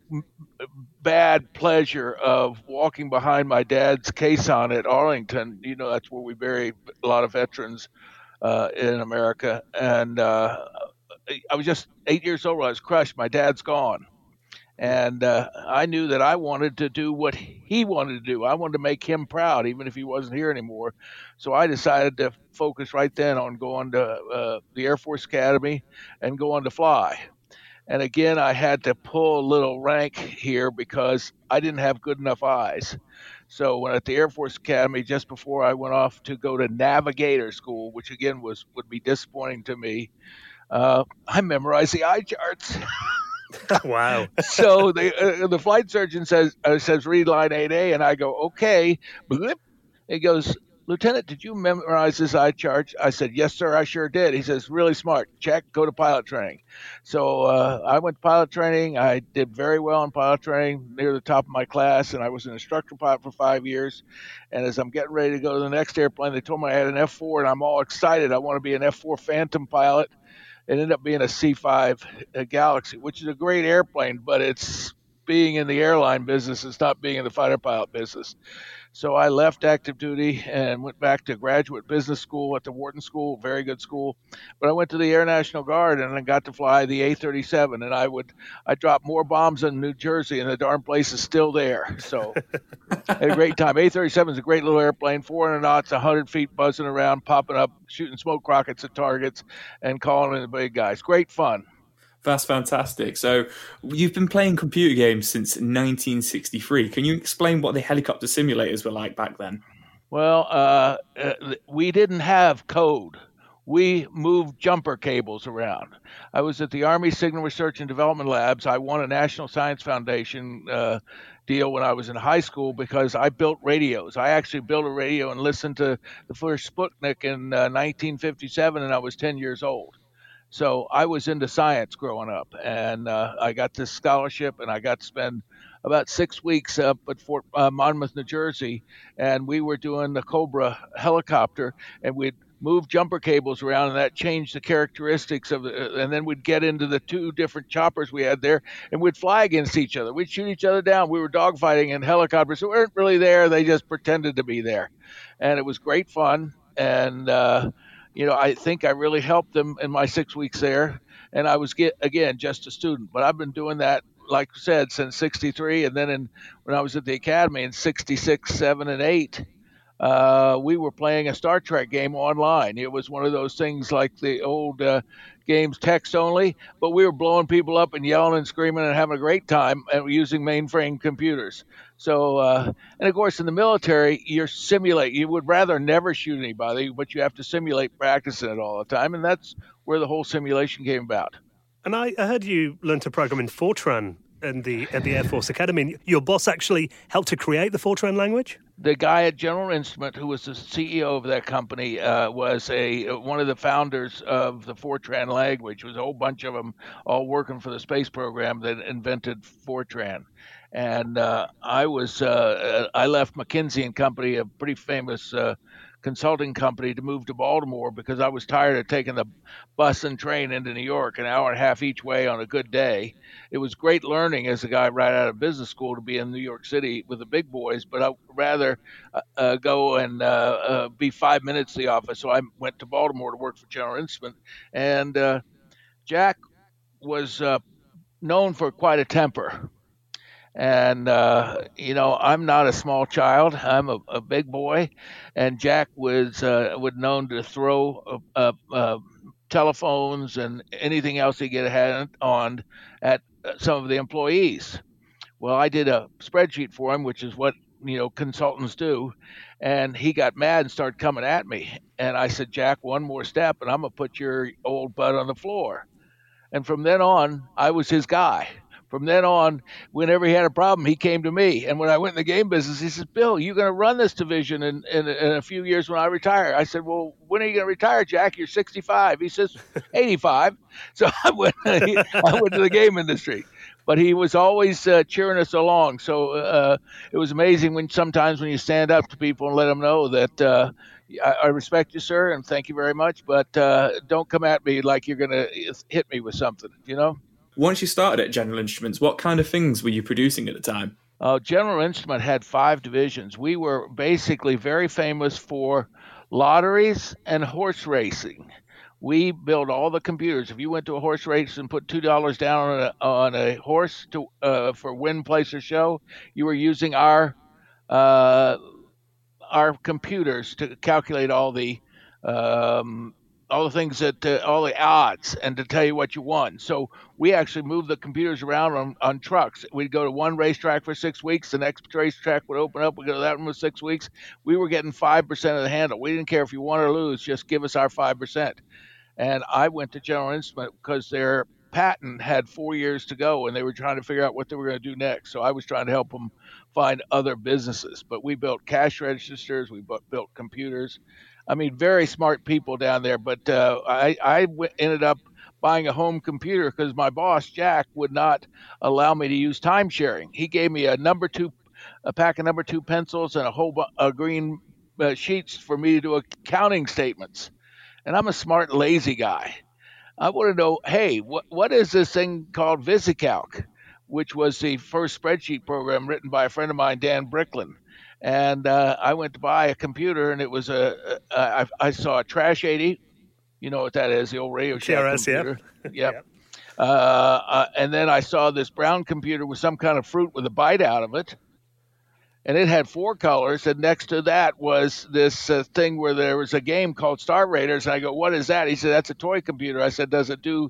bad pleasure of walking behind my dad's caisson at Arlington, that's where we bury a lot of veterans in America. And I was just 8 years old. I was crushed. My dad's gone. And I knew that I wanted to do what he wanted to do. I wanted to make him proud, even if he wasn't here anymore. So I decided to focus right then on going to the Air Force Academy and going to fly. And again, I had to pull a little rank here because I didn't have good enough eyes. So when at the Air Force Academy, just before I went off to go to navigator school, which again would be disappointing to me, I memorized the eye charts. Wow. So the flight surgeon says read line 8A, and I go, okay. It goes, Lieutenant, did you memorize this eye chart? I said, yes, sir, I sure did. He says, really smart. Check, go to pilot training. So I went to pilot training. I did very well in pilot training, near the top of my class, and I was an instructor pilot for 5 years. And as I'm getting ready to go to the next airplane, they told me I had an F4, and I'm all excited. I want to be an F4 Phantom pilot. It ended up being a C5 Galaxy, which is a great airplane, but it's being in the airline business. It's not being in the fighter pilot business. So I left active duty and went back to graduate business school at the Wharton School, very good school. But I went to the Air National Guard and I got to fly the A-37. And I dropped more bombs in New Jersey, and the darn place is still there. So I had a great time. A-37 is a great little airplane, 400 knots, 100 feet, buzzing around, popping up, shooting smoke rockets at targets, and calling in the big guys. Great fun. That's fantastic. So you've been playing computer games since 1963. Can you explain what the helicopter simulators were like back then? Well, we didn't have code. We moved jumper cables around. I was at the Army Signal Research and Development Labs. I won a National Science Foundation deal when I was in high school because I built radios. I actually built a radio and listened to the first Sputnik in 1957, and I was 10 years old. So I was into science growing up, and I got this scholarship, and I got to spend about 6 weeks up at Fort Monmouth, New Jersey, and we were doing the Cobra helicopter, and we'd move jumper cables around, and that changed the characteristics of it. And then we'd get into the two different choppers we had there, and we'd fly against each other. We'd shoot each other down. We were dogfighting in helicopters that weren't really there. They just pretended to be there, and it was great fun. And I think I really helped them in my 6 weeks there. And I was, again, just a student. But I've been doing that, like I said, since 63. And then when I was at the academy in 66, 7, and 8, we were playing a Star Trek game online. It was one of those things like the old games, text only. But we were blowing people up and yelling and screaming and having a great time using mainframe computers. So, and of course, in the military, you would rather never shoot anybody, but you have to simulate practicing it all the time. And that's where the whole simulation came about. And I heard you learn to program in Fortran at the Air Force Academy. Your boss actually helped to create the Fortran language? The guy at General Instrument, who was the CEO of that company, was one of the founders of the Fortran language. It was a whole bunch of them all working for the space program that invented Fortran. And I left McKinsey and Company, a pretty famous consulting company, to move to Baltimore because I was tired of taking the bus and train into New York, an hour and a half each way on a good day. It was great learning as a guy right out of business school to be in New York City with the big boys, but I'd rather go and be 5 minutes to the office. So I went to Baltimore to work for General Instrument. And Jack was known for quite a temper. And, I'm not a small child. I'm a big boy. And Jack was known to throw telephones and anything else he get a hand on at some of the employees. Well, I did a spreadsheet for him, which is what, consultants do. And he got mad and started coming at me. And I said, Jack, one more step and I'm going to put your old butt on the floor. And from then on, I was his guy. From then on, whenever he had a problem, he came to me. And when I went in the game business, he says, Bill, you're going to run this division in a few years when I retire. I said, well, when are you going to retire, Jack? You're 65. He says, 85. So I went to the game industry. But he was always cheering us along. So it was amazing sometimes when you stand up to people and let them know that I respect you, sir, and thank you very much. But don't come at me like you're going to hit me with something, Once you started at General Instruments, what kind of things were you producing at the time? General Instrument had 5 divisions. We were basically very famous for lotteries and horse racing. We built all the computers. If you went to a horse race and put $2 down on a horse for win, place, or show, you were using our computers to calculate all the things all the odds and to tell you what you won. So we actually moved the computers around on trucks. We'd go to one racetrack for 6 weeks. The next racetrack would open up. We'd go to that one for 6 weeks. We were getting 5% of the handle. We didn't care if you won or lose. Just give us our 5%. And I went to General Instrument because their patent had 4 years to go, and they were trying to figure out what they were going to do next. So I was trying to help them find other businesses. But we built cash registers, we built computers. I mean, very smart people down there. But ended up buying a home computer because my boss Jack would not allow me to use time sharing. He gave me a pack of number 2 pencils and a whole green sheets for me to do accounting statements. And I'm a smart, lazy guy. I want to know, hey, what is this thing called VisiCalc, which was the first spreadsheet program written by a friend of mine, Dan Bricklin. And I went to buy a computer, and it was I saw a Trash 80. You know what that is, the old Radio Shack computer. Yep. And then I saw this brown computer with some kind of fruit with a bite out of it. And it had 4 colors, and next to that was this thing where there was a game called Star Raiders. And I go, what is that? He said, that's a toy computer. I said, does it do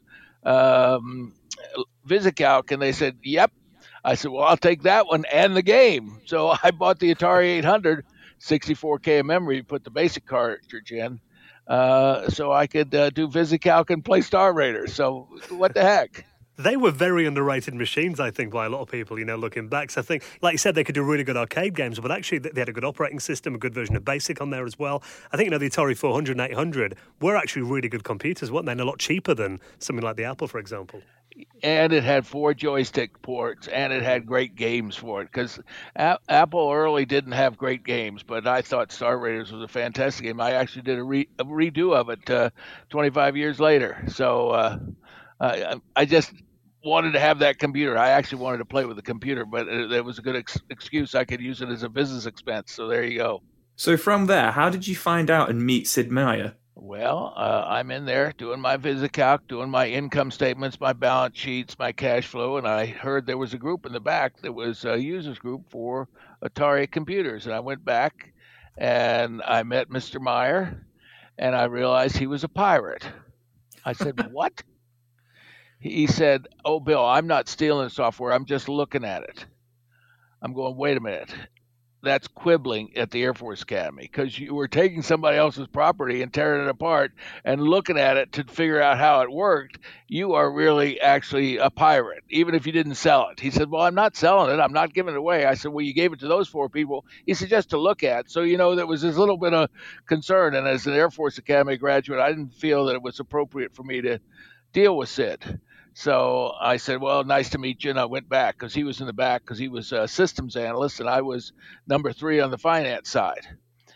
VisiCalc? And they said, yep. I said, well, I'll take that one and the game. So I bought the Atari 800, 64K of memory, put the basic cartridge in, so I could do VisiCalc and play Star Raiders. So what the heck? They were very underrated machines, I think, by a lot of people, looking back. So I think, like you said, they could do really good arcade games, but actually they had a good operating system, a good version of BASIC on there as well. I think, the Atari 400 and 800 were actually really good computers, weren't they? And a lot cheaper than something like the Apple, for example. And it had 4 joystick ports, and it had great games for it, because Apple early didn't have great games, but I thought Star Raiders was a fantastic game. I actually did a redo of it 25 years later. So I just wanted to have that computer. I actually wanted to play with the computer, but it was a good excuse. I could use it as a business expense. So there you go. So from there, how did you find out and meet Sid Meier? Well, I'm in there doing my VisiCalc, doing my income statements, my balance sheets, my cash flow, and I heard there was a group in the back that was a users group for Atari computers. And I went back and I met Mr. Meier, and I realized he was a pirate. I said, what? He said, oh, Bill, I'm not stealing software. I'm just looking at it. I'm going, wait a minute. That's quibbling at the Air Force Academy, because you were taking somebody else's property and tearing it apart and looking at it to figure out how it worked. You are really actually a pirate, even if you didn't sell it. He said, well, I'm not selling it. I'm not giving it away. I said, well, you gave it to those 4 people. He said, just to look at. So, there was this little bit of concern. And as an Air Force Academy graduate, I didn't feel that it was appropriate for me to deal with Sid. So I said, well, nice to meet you. And I went back because he was in the back because he was a systems analyst and I was number 3 on the finance side.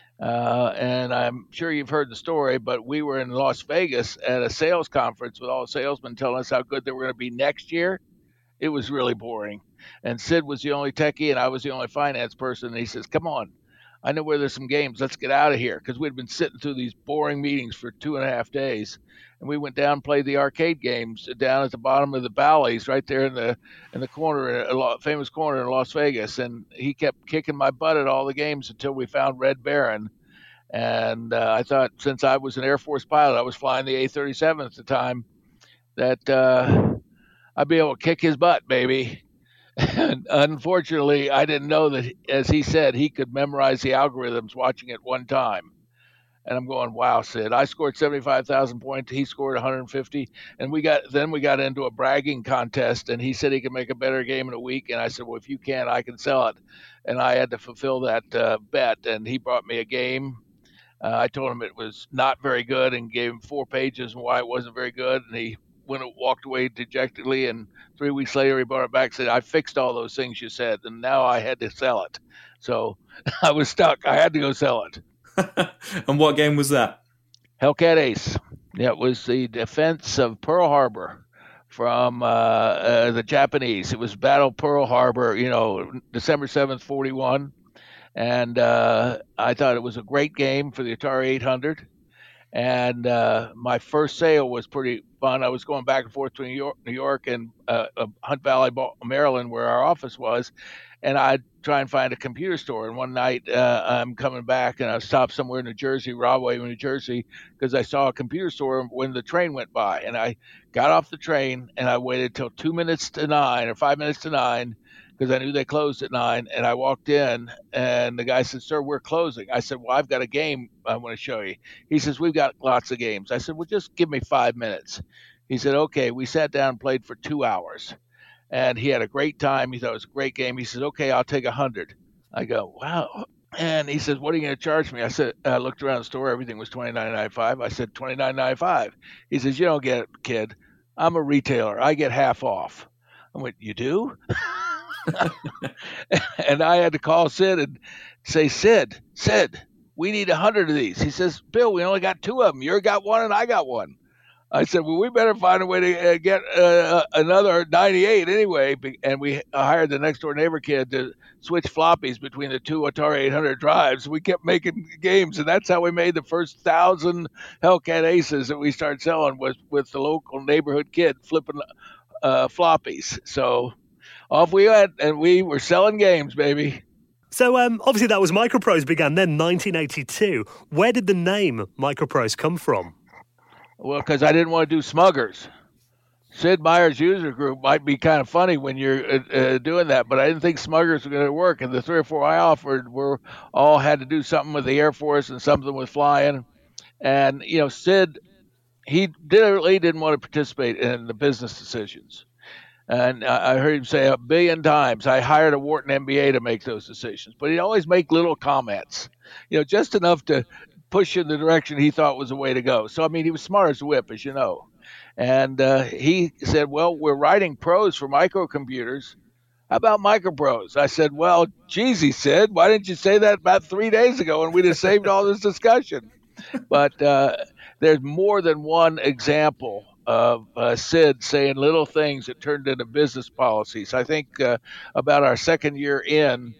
And I'm sure you've heard the story, but we were in Las Vegas at a sales conference with all the salesmen telling us how good they were going to be next year. It was really boring. And Sid was the only techie and I was the only finance person. And he says, come on, I know where there's some games. Let's get out of here. Because we'd been sitting through these boring meetings for 2.5 days. And we went down and played the arcade games down at the bottom of the Bally's right there in the corner, a famous corner in Las Vegas. And he kept kicking my butt at all the games until we found Red Baron. And I thought, since I was an Air Force pilot, I was flying the A-37 at the time, that I'd be able to kick his butt, baby. And unfortunately, I didn't know that, as he said, he could memorize the algorithms watching it one time. And I'm going, wow, Sid, I scored 75,000 points. He scored 150. And we got into a bragging contest. And he said he could make a better game in a week. And I said, well, if you can, I can sell it. And I had to fulfill that bet. And he brought me a game. I told him it was not very good and gave him 4 pages on why it wasn't very good. And he walked away dejectedly. And 3 weeks later, he brought it back and said, I fixed all those things you said. And now I had to sell it. So I was stuck. I had to go sell it. And what game was that? Hellcat Ace. It was the defense of Pearl Harbor from the Japanese. It was Battle Pearl Harbor, December 7th, 41. And I thought it was a great game for the Atari 800. And my first sale was pretty fun. I was going back and forth to New York and Hunt Valley, Maryland, where our office was. And I'd try and find a computer store. And one night I'm coming back and I stopped somewhere in New Jersey, Rahway, New Jersey, because I saw a computer store when the train went by. And I got off the train and I waited till 2 minutes to 9 or 5 minutes to 9 because I knew they closed at 9. And I walked in and the guy said, sir, we're closing. I said, well, I've got a game I want to show you. He says, we've got lots of games. I said, well, just give me 5 minutes. He said, okay. We sat down and played for 2 hours. And he had a great time. He thought it was a great game. He said, okay, I'll take 100. I go, wow. And he says, what are you going to charge me? I said, I looked around the store. Everything was $29.95. I said, $29.95. He says, you don't get it, kid. I'm a retailer. I get half off. I went, you do? And I had to call Sid and say, Sid, we need 100 of these. He says, Bill, we only got 2 of them. You got one and I got one. I said, well, we better find a way to get another 98 anyway. And we hired the next door neighbor kid to switch floppies between the 2 Atari 800 drives. We kept making games, and that's how we made the first 1,000 Hellcat Aces that we started selling, was with the local neighborhood kid flipping floppies. So off we went, and we were selling games, baby. So obviously that was Microprose began then, 1982. Where did the name Microprose come from? Well, because I didn't want to do Smuggers. Sid Meier's user group might be kind of funny when you're doing that, but I didn't think Smuggers were going to work. And the 3 or 4 I offered were all had to do something with the Air Force and something with flying. And, Sid, he really didn't want to participate in the business decisions. And I heard him say 1 billion times, I hired a Wharton MBA to make those decisions. But he'd always make little comments, just enough to push in the direction he thought was the way to go. So, he was smart as a whip, as you know. And he said, well, we're writing pros for microcomputers. How about Microprose? I said, well, geez, he said, why didn't you say that about 3 days ago and we'd have saved all this discussion? But there's more than one example of Sid saying little things that turned into business policies. I think about our second year in,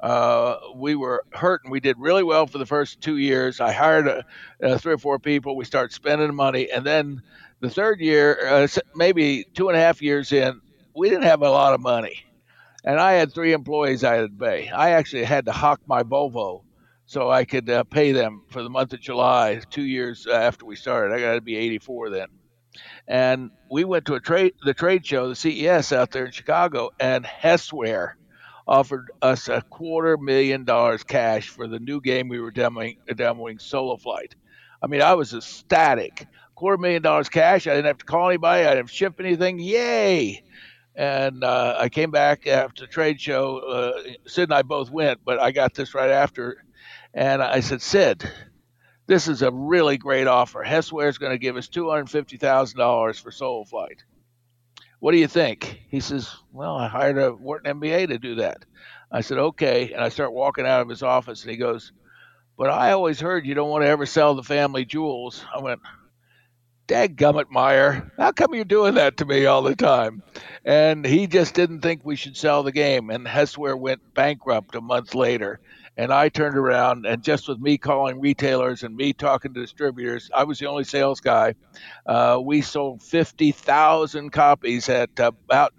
we were hurt, and we did really well for the first 2 years. I hired 3 or 4 people. We started spending money. And then the third year, maybe 2.5 years in, we didn't have a lot of money. And I had 3 employees I had to pay. I actually had to hawk my Volvo so I could pay them for the month of July, 2 years after we started. I got to be 84 then. And we went to the trade show, the CES out there in Chicago, and Hessware offered us $250,000 cash for the new game we were demoing, Solo Flight. I was ecstatic. $250,000 cash. I didn't have to call anybody. I didn't have to ship anything. Yay! And I came back after the trade show. Sid and I both went, but I got this right after. And I said, Sid, this is a really great offer. Hessware is going to give us $250,000 for Solo Flight. What do you think? He says, well, I hired a Wharton MBA to do that. I said, okay. And I start walking out of his office, and he goes, but I always heard you don't want to ever sell the family jewels. I went, dadgummit, Meyer, how come you're doing that to me all the time? And he just didn't think we should sell the game. And Hessware went bankrupt a month later. And I turned around, and just with me calling retailers and me talking to distributors, I was the only sales guy. We sold 50,000 copies at about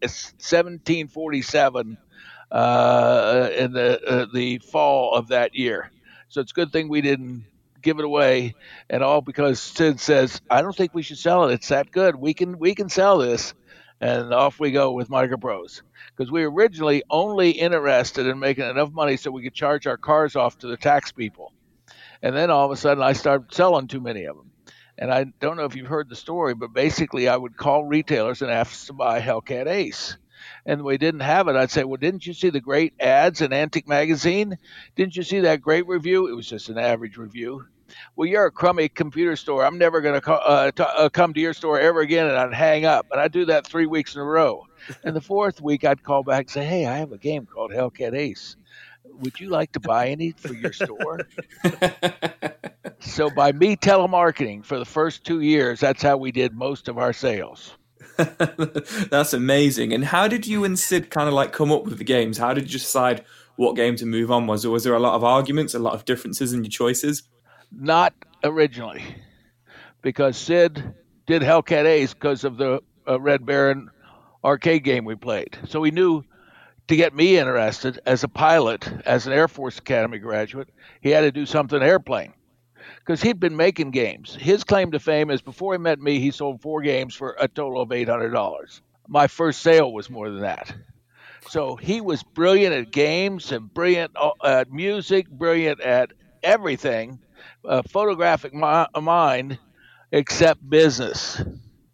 1747 in the fall of that year. So it's a good thing we didn't give it away, and all because Sid says, I don't think we should sell it. It's that good. We can sell this. And off we go with Microprose. Because we were originally only interested in making enough money so we could charge our cars off to the tax people. And then all of a sudden I started selling too many of them. And I don't know if you've heard the story, but basically I would call retailers and ask them to buy Hellcat Ace. And we didn't have it. I'd say, well, didn't you see the great ads in Antique Magazine? Didn't you see that great review? It was just an average review. Well, you're a crummy computer store. I'm never going to come to your store ever again, and I'd hang up. And I'd do that 3 weeks in a row. And the 4th week, I'd call back and say, hey, I have a game called Hellcat Ace. Would you like to buy any for your store? So by me telemarketing for the first 2 years, that's how we did most of our sales. That's amazing. And how did you and Sid kind of come up with the games? How did you decide what game to move on? Was there a lot of arguments, a lot of differences in your choices? Not originally, because Sid did Hellcat Ace because of the Red Baron arcade game we played. So he knew to get me interested as a pilot, as an Air Force Academy graduate, he had to do something airplane. Because he'd been making games. His claim to fame is before he met me, he sold 4 games for a total of $800. My first sale was more than that. So he was brilliant at games and brilliant at music, brilliant at everything. Photographic mind, except business.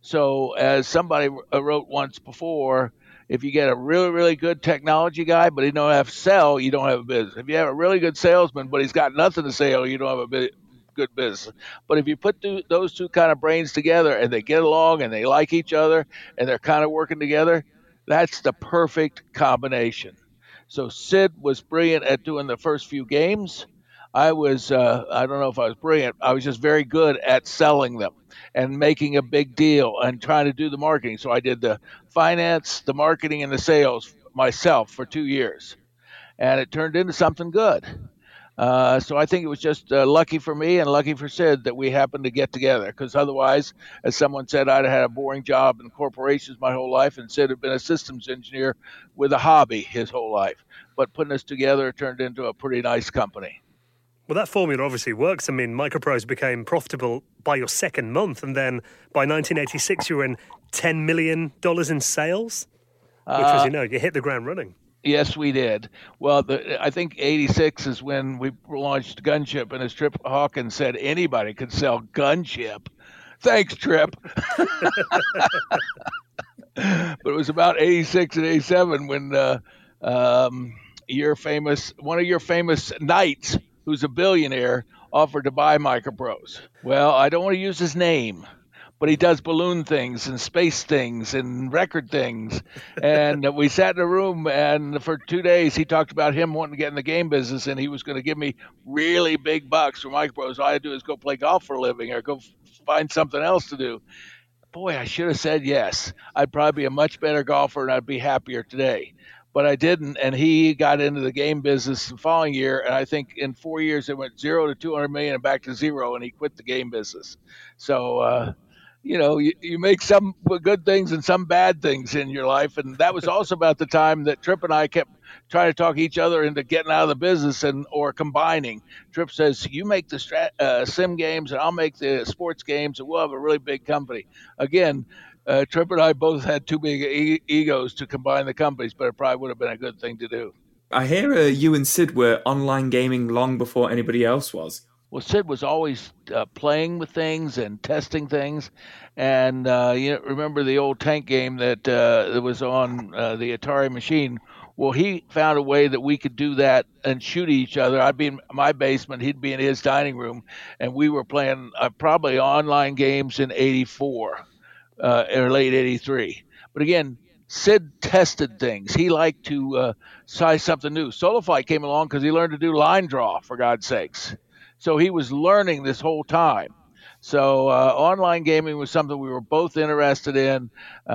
So, as somebody wrote once before, if you get a really, really good technology guy, but he don't have to sell, you don't have a business. If you have a really good salesman, but he's got nothing to sell, you don't have a good business. But if you put those two kind of brains together and they get along and they like each other and they're kind of working together, that's the perfect combination. So Sid was brilliant at doing the first few games. I was, I don't know if I was brilliant. I was just very good at selling them and making a big deal and trying to do the marketing. So I did the finance, the marketing, and the sales myself for 2 years. And it turned into something good. So I think it was just lucky for me and lucky for Sid that we happened to get together. Because otherwise, as someone said, I'd had a boring job in corporations my whole life, and Sid had been a systems engineer with a hobby his whole life. But putting us together turned into a pretty nice company. Well, that formula obviously works. I mean, Microprose became profitable by your second month, and then by 1986, you were in $10 million in sales, which was, you hit the ground running. Yes, we did. Well, I think 86 is when we launched Gunship, and as Trip Hawkins said, anybody could sell Gunship. Thanks, Trip. But it was about 86 and 87 when one of your famous knights, who's a billionaire, offered to buy Microprose. Well, I don't want to use his name, but he does balloon things and space things and record things. And we sat in a room, and for 2 days he talked about him wanting to get in the game business, and he was going to give me really big bucks for Microprose. All I had to do is go play golf for a living or go find something else to do. Boy, I should have said yes. I'd probably be a much better golfer, and I'd be happier today. But I didn't, and he got into the game business the following year, and I think in 4 years it went 0 to 200 million and back to zero, and he quit the game business. So, you make some good things and some bad things in your life, and that was also about the time that Trip and I kept trying to talk each other into getting out of the business or combining. Trip says, you make the sim games, and I'll make the sports games, and we'll have a really big company. Again, Trip and I both had too big egos to combine the companies, but it probably would have been a good thing to do. I hear you and Sid were online gaming long before anybody else was. Well, Sid was always playing with things and testing things. And remember the old tank game that was on the Atari machine? Well, he found a way that we could do that and shoot each other. I'd be in my basement, he'd be in his dining room, and we were playing probably online games in 84. Or late 83. But again, Sid tested things. He liked to try something new. SoloFlight came along because he learned to do line draw, for God's sakes. So he was learning this whole time. So online gaming was something we were both interested in,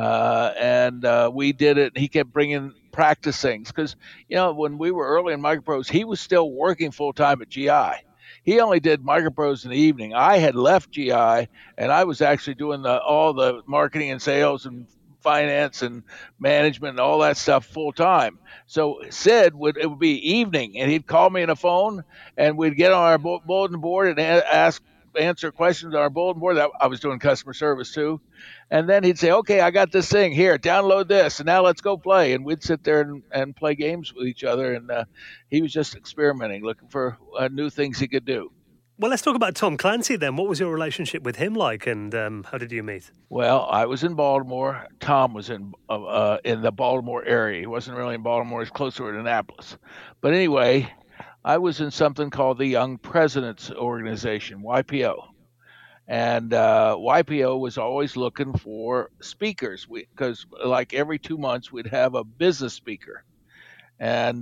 and we did it. He kept bringing practice things because, when we were early in Microprose, he was still working full-time at GI. He only did Microprose in the evening. I had left GI, and I was actually doing all the marketing and sales and finance and management and all that stuff full time. So Sid it would be evening, and he'd call me on the phone, and we'd get on our bulletin board and answer questions on our bulletin board. I was doing customer service too. And then he'd say, okay, I got this thing here, download this, and now let's go play. And we'd sit there and play games with each other. And he was just experimenting, looking for new things he could do. Well, let's talk about Tom Clancy then. What was your relationship with him like, and how did you meet? Well, I was in Baltimore. Tom was in the Baltimore area. He wasn't really in Baltimore. He's closer to Annapolis. But anyway, I was in something called the Young Presidents Organization, YPO. And YPO was always looking for speakers because like every 2 months we'd have a business speaker. And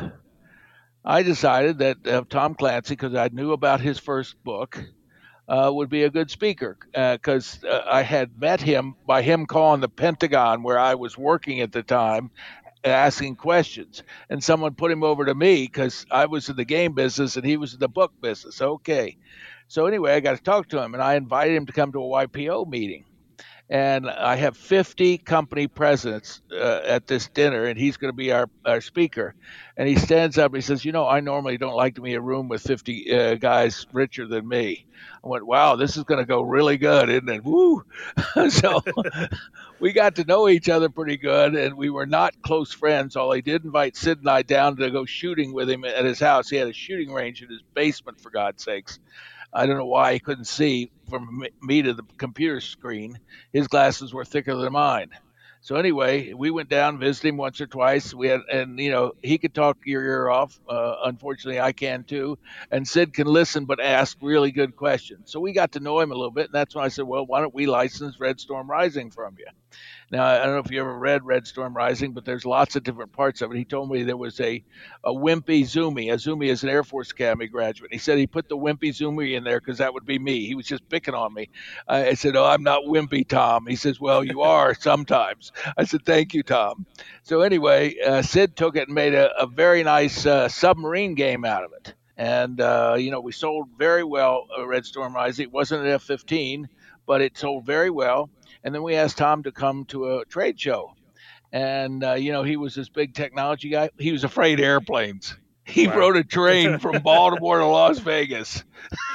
I decided that Tom Clancy, because I knew about his first book, would be a good speaker because I had met him by him calling the Pentagon where I was working at the time, asking questions. And someone put him over to me because I was in the game business and he was in the book business. Okay. So anyway, I got to talk to him, and I invited him to come to a YPO meeting. And I have 50 company presidents at this dinner, and he's going to be our speaker. And he stands up and he says, I normally don't like to be in a room with 50 guys richer than me. I went, wow, this is going to go really good, isn't it? Woo! So we got to know each other pretty good, and we were not close friends. All he did invite Sid and I down to go shooting with him at his house. He had a shooting range in his basement, for God's sakes. I don't know why he couldn't see from me to the computer screen. His glasses were thicker than mine. So anyway, we went down, visited him once or twice. And he could talk your ear off. Unfortunately, I can too. And Sid can listen, but ask really good questions. So we got to know him a little bit, and that's when I said, "Well, why don't we license Red Storm Rising from you?" Now, I don't know if you ever read Red Storm Rising, but there's lots of different parts of it. He told me there was a wimpy Zoomy. A Zoomy is an Air Force Academy graduate. He said he put the wimpy Zoomy in there because that would be me. He was just picking on me. I said, "Oh, I'm not wimpy, Tom." He says, "Well, you are sometimes." I said, "Thank you, Tom." So anyway, Sid took it and made a very nice submarine game out of it. And, we sold very well Red Storm Rising. It wasn't an F-15, but it sold very well. And then we asked Tom to come to a trade show. And, he was this big technology guy. He was afraid of airplanes. He rode a train from Baltimore to Las Vegas.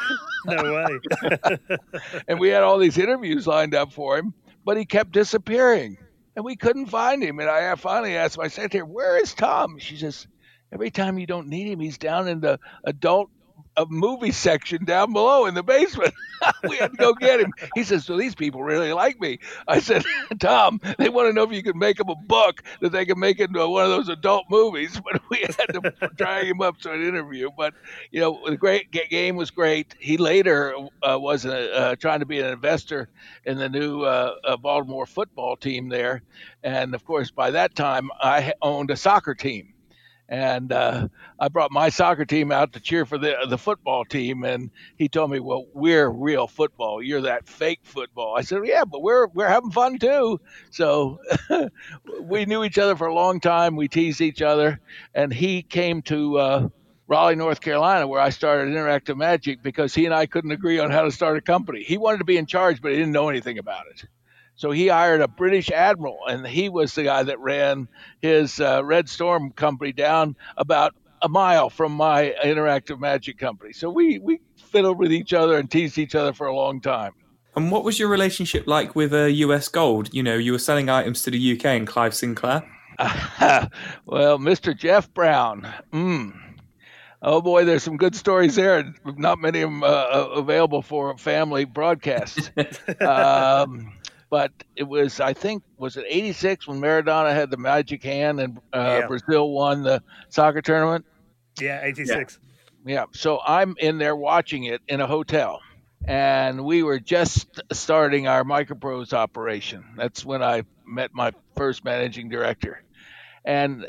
No way. And we had all these interviews lined up for him, but he kept disappearing. And we couldn't find him. And I finally asked my secretary, "Where is Tom?" She says, "Every time you don't need him, he's down in the adult movie section down below in the basement." We had to go get him. He says, "So these people really like me." I said, "Tom, they want to know if you can make them a book that they can make into one of those adult movies." But we had to drag him up to an interview. But, the great game was great. He later was trying to be an investor in the new Baltimore football team there. And, of course, by that time, I owned a soccer team. And I brought my soccer team out to cheer for the football team, and he told me, "Well, we're real football. You're that fake football." I said, "Yeah, but we're having fun too." So we knew each other for a long time. We teased each other, and he came to Raleigh, North Carolina, where I started Interactive Magic, because he and I couldn't agree on how to start a company. He wanted to be in charge, but he didn't know anything about it. So he hired a British admiral, and he was the guy that ran his Red Storm company down about a mile from my Interactive Magic company. So we fiddled with each other and teased each other for a long time. And what was your relationship like with US Gold? You were selling items to the UK and Clive Sinclair. Well, Mr. Jeff Brown. Oh boy, there's some good stories there. Not many of them available for family broadcasts. But it was, I think, was it 86 when Maradona had the magic hand and Brazil won the soccer tournament? Yeah, 86. Yeah. So I'm in there watching it in a hotel. And we were just starting our Microprose operation. That's when I met my first managing director. And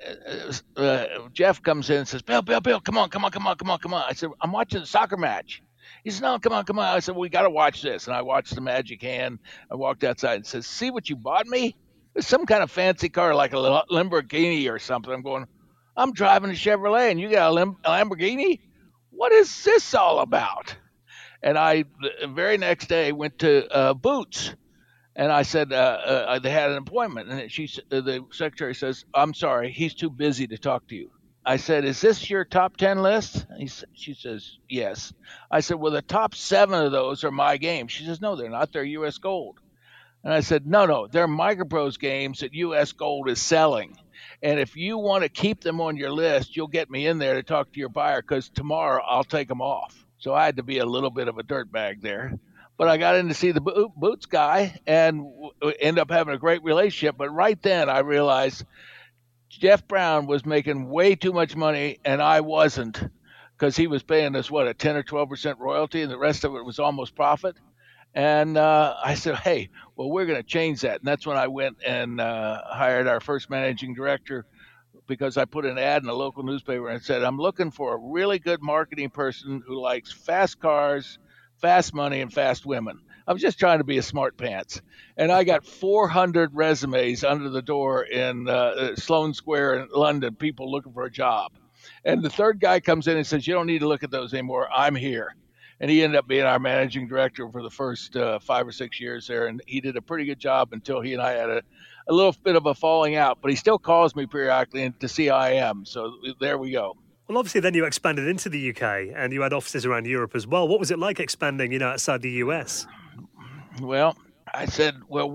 Jeff comes in and says, Bill, come on. I said, "I'm watching the soccer match." He said, "No, come on. I said, "We got to watch this." And I watched the magic hand. I walked outside and said, "See what you bought me? It's some kind of fancy car, like a Lamborghini or something." I'm going, "I'm driving a Chevrolet and you got a Lamborghini? What is this all about?" And I, the very next day, went to Boots. And I said, they had an appointment. And the secretary says, "I'm sorry, he's too busy to talk to you." I said, "Is this your top 10 list?" She says, "Yes." I said, "Well, the top 7 of those are my games." She says, "No, they're not. They're U.S. Gold." And I said, No, they're Microprose games that U.S. Gold is selling. And if you want to keep them on your list, you'll get me in there to talk to your buyer, because tomorrow I'll take them off." So I had to be a little bit of a dirtbag there. But I got in to see the Boots guy and ended up having a great relationship. But right then I realized Jeff Brown was making way too much money, and I wasn't, because he was paying us, a 10 or 12% royalty, and the rest of it was almost profit. And I said, "Hey, well, we're going to change that." And that's when I went and hired our first managing director, because I put an ad in a local newspaper and said, "I'm looking for a really good marketing person who likes fast cars, fast money, and fast women." I was just trying to be a smart pants. And I got 400 resumes under the door in Sloane Square in London, people looking for a job. And the third guy comes in and says, "You don't need to look at those anymore. I'm here." And he ended up being our managing director for the first 5 or 6 years there. And he did a pretty good job until he and I had a little bit of a falling out. But he still calls me periodically to see how I am. So there we go. Well, obviously, then you expanded into the UK and you had offices around Europe as well. What was it like expanding, outside the US? Well, I said,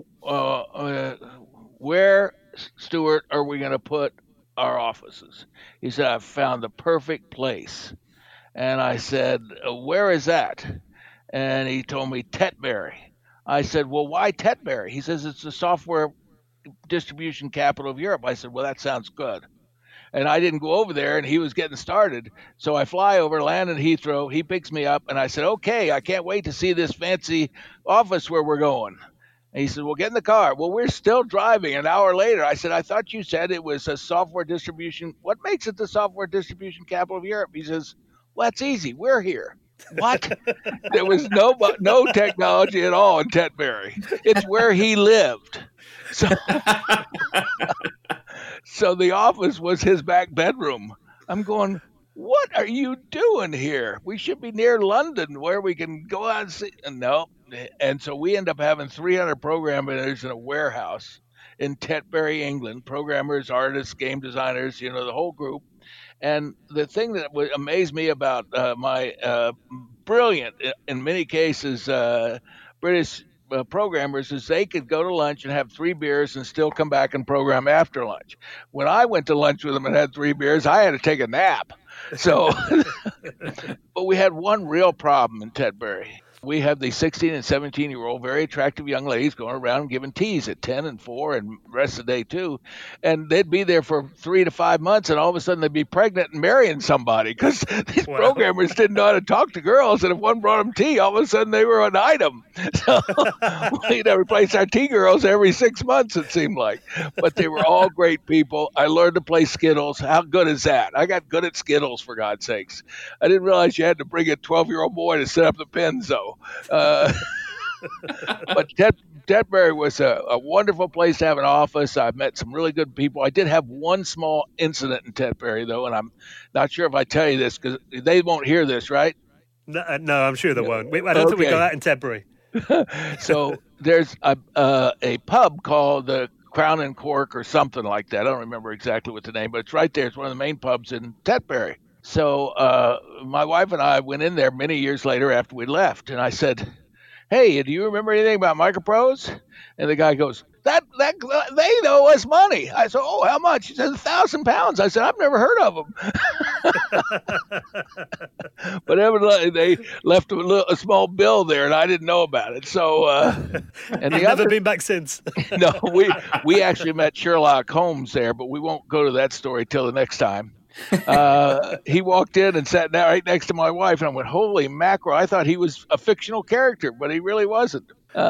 where, Stuart, are we going to put our offices? He said, "I've found the perfect place." And I said, "Where is that?" And he told me Tetbury. I said, well, why Tetbury? He says, it's the software distribution capital of Europe. I said, well, that sounds good. And I didn't go over there, and he was getting started. So I fly over, land in Heathrow. He picks me up, and I said, okay, I can't wait to see this fancy office where we're going. And he said, well, get in the car. Well, we're still driving an hour later. I said, I thought you said it was a software distribution. What makes it the software distribution capital of Europe? He says, well, that's easy. We're here. What? There was no technology at all in Tetbury. It's where he lived. So the office was his back bedroom. I'm going, what are you doing here? We should be near London where we can go out and see. No. And so we end up having 300 programmers in a warehouse in Tetbury, England. Programmers, artists, game designers, the whole group. And the thing that would amaze me about my brilliant, in many cases, British programmers is they could go to lunch and have 3 beers and still come back and program after lunch. When I went to lunch with them and had 3 beers, I had to take a nap. So, but we had one real problem in Tetbury. We have these 16 and 17-year-old very attractive young ladies going around giving teas at 10 and 4 and the rest of the day too. And they'd be there for 3 to 5 months, and all of a sudden they'd be pregnant and marrying somebody because these programmers didn't know how to talk to girls. And if one brought them tea, all of a sudden they were an item. So we'd replace our tea girls every 6 months, it seemed like. But they were all great people. I learned to play Skittles. How good is that? I got good at Skittles, for God's sakes. I didn't realize you had to bring a 12-year-old boy to set up the pins, though. But Tetbury was a wonderful place to have an office. I've met some really good people. I did have one small incident in Tetbury, though, and I'm not sure if I tell you this because they won't hear this, right? No, I'm sure they won't. I don't think we got that in Tetbury. So there's a pub called the Crown and Cork or something like that. I don't remember exactly what the name, but it's right there. It's one of the main pubs in Tetbury. So my wife and I went in there many years later after we left, and I said, hey, do you remember anything about Microprose? And the guy goes, that they know us money. I said, oh, how much? He says, £1,000. I said, I've never heard of them. But evidently they left a small bill there, and I didn't know about it. So, and I've never been back since. No, we actually met Sherlock Holmes there, but we won't go to that story till the next time. He walked in and sat down right next to my wife, and I went, holy mackerel, I thought he was a fictional character, but he really wasn't.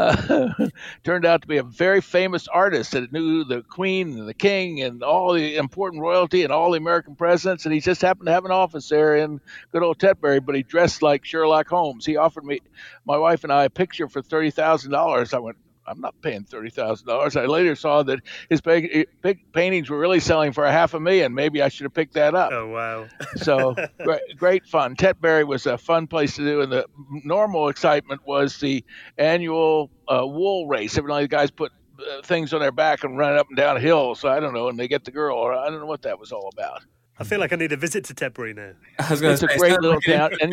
Turned out to be a very famous artist that knew the Queen and the King and all the important royalty and all the American presidents, and he just happened to have an office there in good old Tetbury, but he dressed like Sherlock Holmes. He offered me, my wife and I, a picture for $30,000. I went, I'm not paying $30,000. I later saw that his big paintings were really selling for $500,000. Maybe I should have picked that up. Oh, wow. So great fun. Tetbury was a fun place to do, and the normal excitement was the annual wool race. Every night the guys put things on their back and run up and down hills. So I don't know, and they get the girl. Or I don't know what that was all about. I feel like I need a visit to Tetbury now. It's a great little town. And,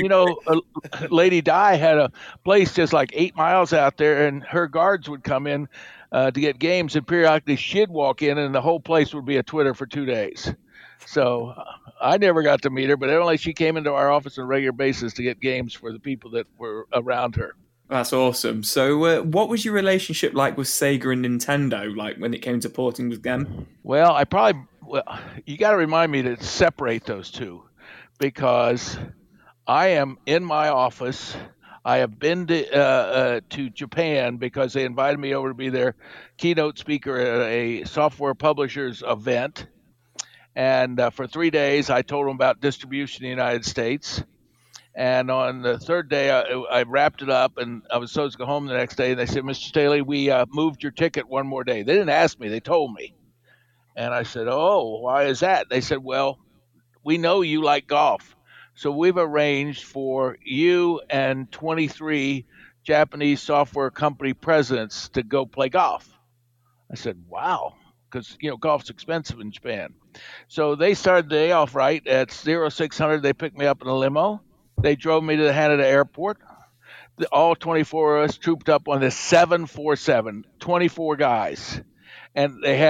Lady Di had a place just like 8 miles out there, and her guards would come in to get games, and periodically she'd walk in, and the whole place would be a Twitter for 2 days. So I never got to meet her, but evidently she came into our office on a regular basis to get games for the people that were around her. That's awesome. So what was your relationship like with Sega and Nintendo, like when it came to porting with them? Well, you got to remind me to separate those two, because I am in my office. I have been to Japan because they invited me over to be their keynote speaker at a software publishers event. And for 3 days, I told them about distribution in the United States. And on the third day, I wrapped it up, and I was supposed to go home the next day. And they said, Mr. Staley, we moved your ticket one more day. They didn't ask me. They told me. And I said, oh, why is that? They said, well, we know you like golf. So we've arranged for you and 23 Japanese software company presidents to go play golf. I said, wow, because, golf's expensive in Japan. So they started the day off right at 0600. They picked me up in a limo. They drove me to the Haneda airport. All 24 of us trooped up on this 747, 24 guys. And they had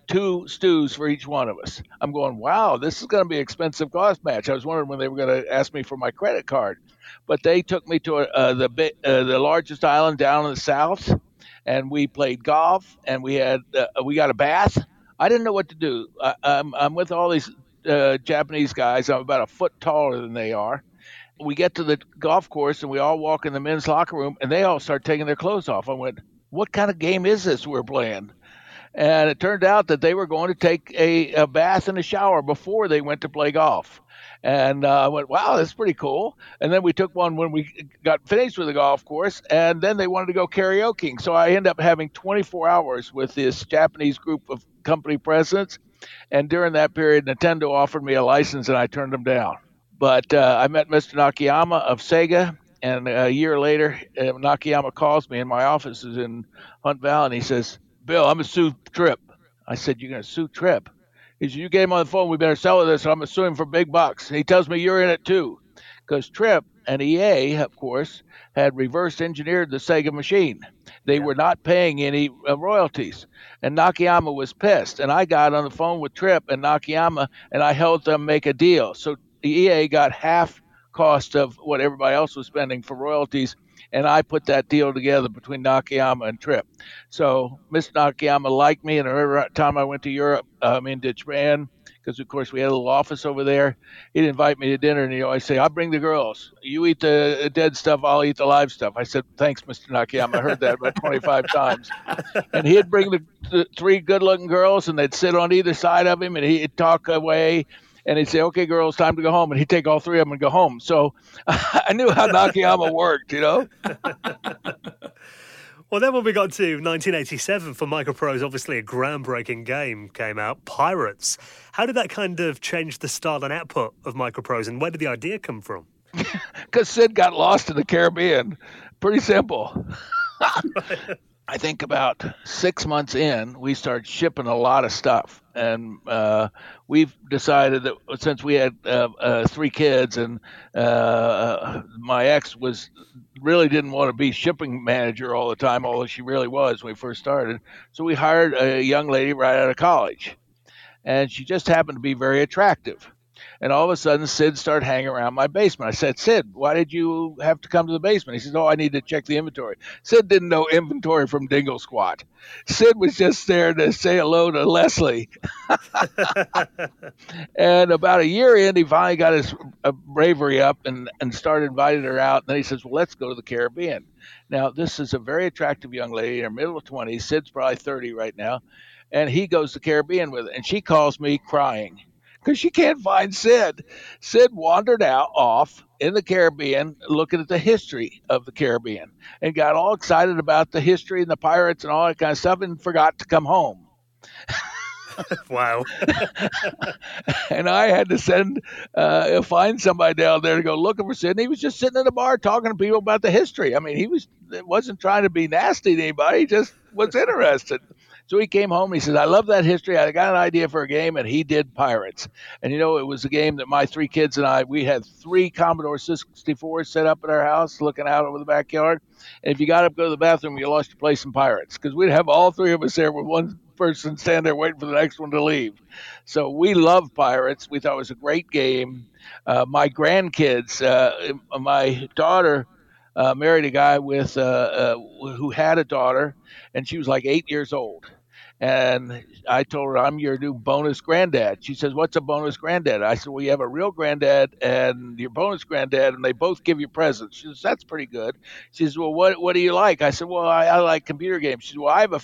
2 stews for each one of us. I'm going, wow, this is going to be an expensive golf match. I was wondering when they were going to ask me for my credit card, but they took me to the largest island down in the south, and we played golf, and we got a bath. I didn't know what to do. I'm with all these Japanese guys. I'm about a foot taller than they are. We get to the golf course, and we all walk in the men's locker room, and they all start taking their clothes off. I went, what kind of game is this we're playing? And it turned out that they were going to take a bath and a shower before they went to play golf. And I went, wow, that's pretty cool. And then we took one when we got finished with the golf course, and then they wanted to go karaokeing. So I ended up having 24 hours with this Japanese group of company presidents. And during that period, Nintendo offered me a license, and I turned them down. But I met Mr. Nakayama of Sega, and a year later, Nakayama calls me in my office is in Hunt Valley, and he says, Bill, I'm going to sue Tripp. I said, you're going to sue Tripp? He said, you get him on the phone, we better sell this, or I'm going to sue him for big bucks. And he tells me you're in it too, because Tripp and EA, of course, had reverse engineered the Sega machine. They were not paying any royalties, and Nakayama was pissed. And I got on the phone with Tripp and Nakayama, and I helped them make a deal. So EA got half cost of what everybody else was spending for royalties, and I put that deal together between Nakayama and Tripp. So Mr. Nakayama liked me, and every time I went to Europe, into Japan, because of course we had a little office over there, he'd invite me to dinner, and he'd always say, I'll bring the girls. You eat the dead stuff, I'll eat the live stuff. I said, thanks, Mr. Nakayama. I heard that about 25 times. And he'd bring the 3 good-looking girls, and they'd sit on either side of him, and he'd talk away. And he'd say, okay, girls, time to go home. And he'd take all 3 of them and go home. So I knew how Nakayama worked, Well, then when we got to 1987 for Microprose, obviously a groundbreaking game came out, Pirates. How did that kind of change the style and output of Microprose, and where did the idea come from? Because Sid got lost in the Caribbean. Pretty simple. I think about 6 months in, we started shipping a lot of stuff. And we've decided that since we had 3 kids, and my ex really didn't want to be shipping manager all the time, although she really was when we first started. So we hired a young lady right out of college. And she just happened to be very attractive. And all of a sudden, Sid started hanging around my basement. I said, Sid, why did you have to come to the basement? He says, oh, I need to check the inventory. Sid didn't know inventory from dingle squat. Sid was just there to say hello to Leslie. And about a year in, he finally got his bravery up and started inviting her out. And then he says, well, let's go to the Caribbean. Now, this is a very attractive young lady in her middle of 20s. Sid's probably 30 right now. And he goes to the Caribbean with her. And she calls me crying, because she can't find Sid. Sid wandered off in the Caribbean looking at the history of the Caribbean and got all excited about the history and the pirates and all that kind of stuff and forgot to come home. Wow. And I had to find somebody down there to go looking for Sid. And he was just sitting in a bar talking to people about the history. I mean, wasn't trying to be nasty to anybody. He just was interested. So he came home and he said, I love that history. I got an idea for a game, and he did Pirates. And, it was a game that my 3 kids and we had 3 Commodore 64s set up at our house looking out over the backyard. And if you got up to go to the bathroom, you lost your place in Pirates, because we'd have all 3 of us there with one person stand there waiting for the next one to leave. So we loved Pirates. We thought it was a great game. My grandkids, my daughter married a guy who had a daughter, and she was like 8 years old. And I told her, I'm your new bonus granddad. She says, what's a bonus granddad? I said, well, you have a real granddad and your bonus granddad, and they both give you presents. She says, that's pretty good. She says, well, what do you like? I said, well, I like computer games. She said, well, I have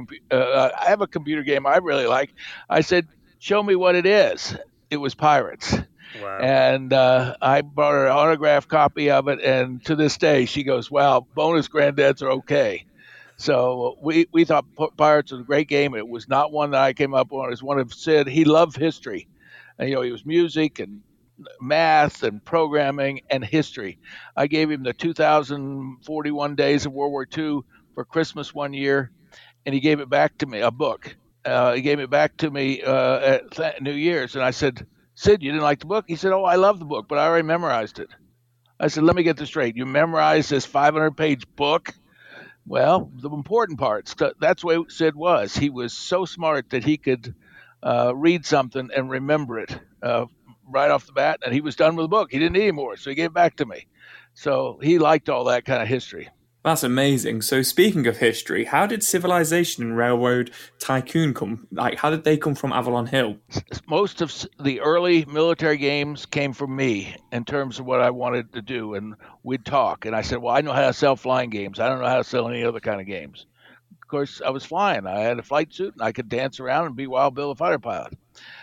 a computer game I really like. I said, show me what it is. It was Pirates. Wow. And I brought her an autographed copy of it, and to this day, she goes, wow, bonus granddads are okay. So we thought Pirates was a great game. It was not one that I came up on. It was one of Sid. He loved history. And, he was music and math and programming and history. I gave him the 2041 Days of World War II for Christmas one year, and he gave it back to me, a book. He gave it back to me at New Year's, and I said, Sid, you didn't like the book? He said, oh, I love the book, but I already memorized it. I said, let me get this straight. You memorized this 500-page book? Well, the important parts. That's the way Sid was. He was so smart that he could read something and remember it right off the bat. And he was done with the book. He didn't need any more, so he gave it back to me. So he liked all that kind of history. That's amazing. So speaking of history, how did Civilization and Railroad Tycoon come? Like, how did they come from Avalon Hill? Most of the early military games came from me in terms of what I wanted to do, and we'd talk. And I said, well, I know how to sell flying games. I don't know how to sell any other kind of games. Of course, I was flying. I had a flight suit, and I could dance around and be Wild Bill the fighter pilot.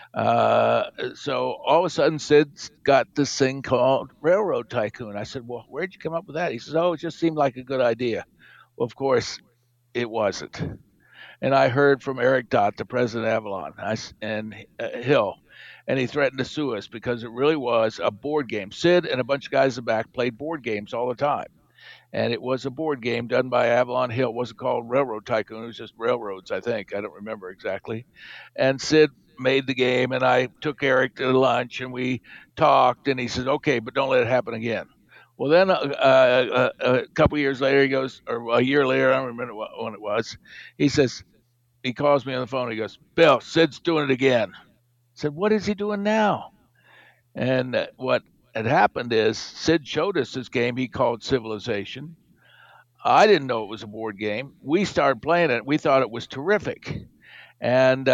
So all of a sudden, Sid's got this thing called Railroad Tycoon. I said, well, where'd you come up with that? He says, oh, it just seemed like a good idea. Well, of course, it wasn't. And I heard from Eric Dott, the president of Avalon, and Hill, and he threatened to sue us because it really was a board game. Sid and a bunch of guys in the back played board games all the time. And it was a board game done by Avalon Hill. It wasn't called Railroad Tycoon. It was just Railroads, I think. I don't remember exactly. And Sid made the game, and I took Eric to lunch, and we talked, and he said, okay, but don't let it happen again. Well, then a couple of years later, he goes, or a year later, I don't remember when it was, he says, he calls me on the phone, he goes, Bill, Sid's doing it again. I said, what is he doing now? And what had happened is Sid showed us this game he called Civilization. I didn't know it was a board game. We started playing it. We thought it was terrific. And